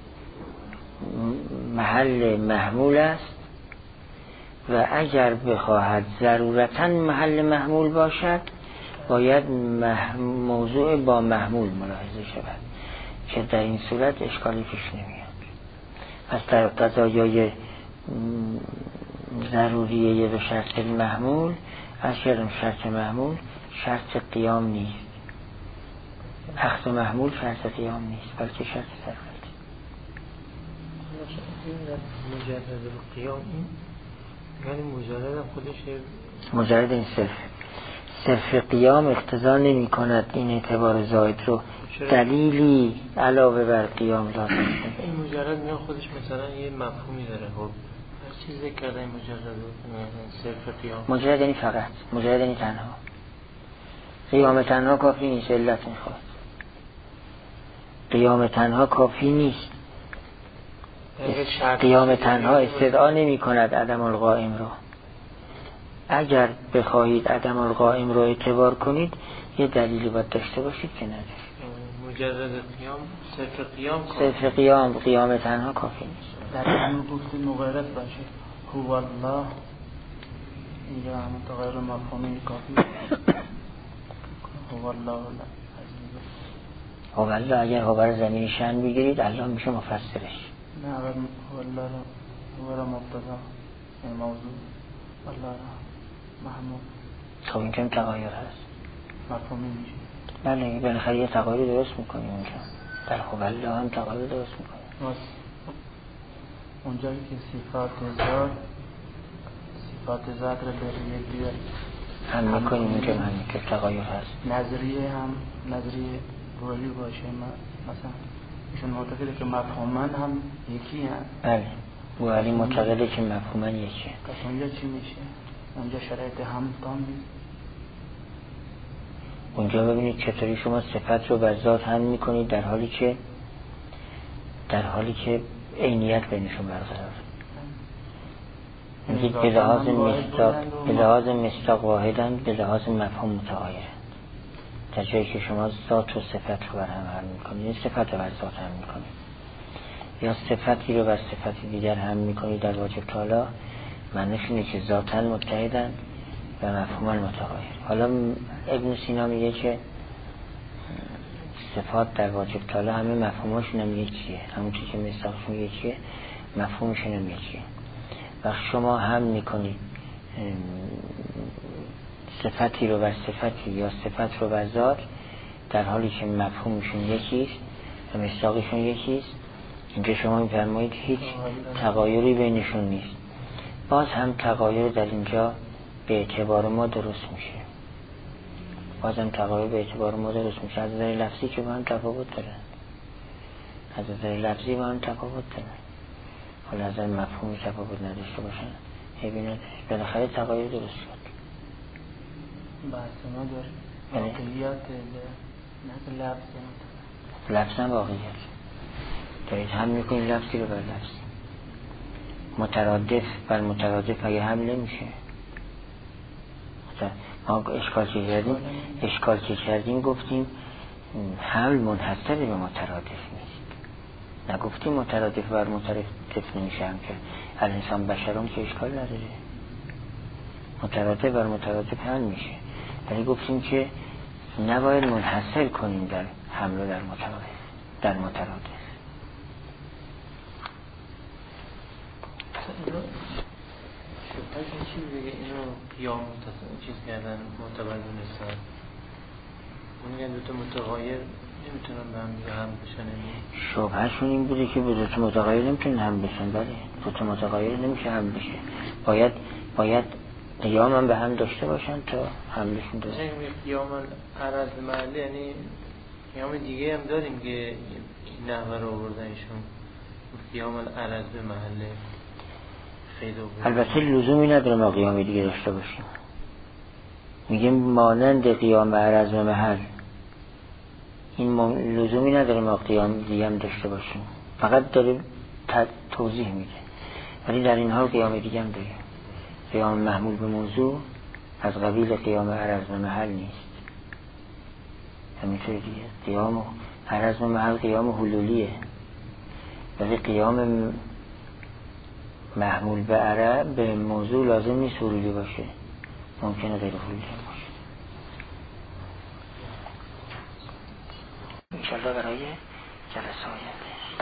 محل محمول است و اگر بخواهد ضرورتاً محل محمول باشد باید موضوع با محمول ملاحظه شود که در این صورت اشکالی پیش نمیاد. پس در قضایای ضروریه به شرط محمول از شرط محمول شرط قیام نیست، اخذ محمول شرط قیام نیست بلکه شرط ضرورت. مجرد القیام یعنی مجرد خودش مجرد این صرف قیام اقتضا نمی کند این اعتبار زائد رو دلیلی علاوه بر قیام لازم است. این مجرد میان خودش مثلا یه مفهومی داره. خب هر چیز ذکر کرده این مجرد صرف قیام، مجرد یعنی فقط، مجرد یعنی تنها. قیام تنها کافی نیست، علت میخواد. قیام تنها کافی نیست، قیام تنها استدعا نمی کند عدم القائم رو. اگر بخواهید عدم القائم رو اعتبار کنید یه دلیلی باید داشته باشید که نداره. مجرد قیام صرف قیام تنها کافی نیست. در این گفت مغیرت باشه هو الله، اینجا هم تغییر مفهومی کافی. هو الله هو الله اگر هو زمین شأن بگیرید الله میشه مفسرش. نه اگر هو الله هو مبتدا این موضوع الله محمود، خب اینجا تغییر هست مفهومی میشه. بله بالاخره یه تغییر درست میکنیم اونجا، در هو الله هم تغییر درست میکنیم. اونجایی که صفات ذات رو در یک دیگر هم میکنیم اونجا هم که تغییر هست. نظریه روحی باشه مثلا ایشون معتقده که مفهومن هم یکی هست. بله روحی معتقده که مفهومن یکیه. پس اونجا چی میشه؟ اونجا شرایط هم تام نیست. اونجا ببینید چطوری شما صفت رو بر ذات هم میکنید در حالی که عینیت بینشون برقرار. میگید به لحاظ مصداق واحدند، به لحاظ مفهوم متغایرند. در جایی که شما ذات و صفت رو بر هم حل میکنید، این صفت رو بر ذات هم میکنید یا صفتی رو بر صفتی دیگر هم میکنید در واجب تعالی، معنیش اینه که ذاتاً متحدند و مفهوماً متغایر. حالا ابن سینا میگه که صفات در واجب تعالی همه مفهوماشون هم یکیه، همون چیزی که مصداقشون یکیه مفهومشون هم یکیه. وقت شما هم میکنید صفتی رو بر صفتی یا صفت رو بر ذات در حالی که مفهومشون یکیست و مصداقشون یکیست، اینجا شما میفرمایید هیچ تغایری بینشون نیست. باز هم تغایر در اینجا به اعتبار ما درست میشه، بازم تغایر به اعتبار ما درست میشه. از نظر لفظی که با هم تفاوت دارن، از نظر لفظی با هم تفاوت دارن، حالا از نظر مفهومی تفاوت نداشته باشن عیبی نداره، بالاخره تغایر درست شد. بحث ما داره واقعیت نه لفظ هم واقعیت دارید هم میکنید، لفظی رو بر لفظی. مترادف بر مترادف اگه حمله میشه. ما اشکال که کردیم گفتیم حمل منحصر به مترادف نیست، نگفتیم مترادف بر مترادف نمیشه، هم که الانسان بشرم که اشکال نداره، مترادف بر مترادف حمل میشه، ولی گفتیم که نباید منحصر کنیم در حمل و در مترادف. شبهه چی بگه اینو قیام چیز کردن معتبر دونستن، میگن دوتا متغایر نمیتونن به هم دیگه هم بشن. شبههشون این بوده که به دوتا متغایر نمیتونن هم بشن. بله دوتا متغایر نمیشه هم بشه، باید قیام هم به هم داشته باشن تا هم بشن داشته. قیام عرض محلی یعنی قیام دیگه هم داریم که این نحوه رو آوردن ایشون، قیام عرض به محله. البته لزومی نداره ما قیام دیگه داشته باشیم. میگیم مانند قیام عرض و محل، این لزومی نداره ما قیام دیگه هم داشته باشیم، فقط داره توضیح میده. ولی در این حال قیام دیگه هم داریم. قیام محمول به موضوع از قبیل قیام عرض و محل نیست. همینطور دیگه قیام عرض و محل قیام حلولیه، ولی قیام محمول به موضوع لازم نیست حلولی باشه، ممکنه غیر حلولی باشه. انشالله برای جلسه آینده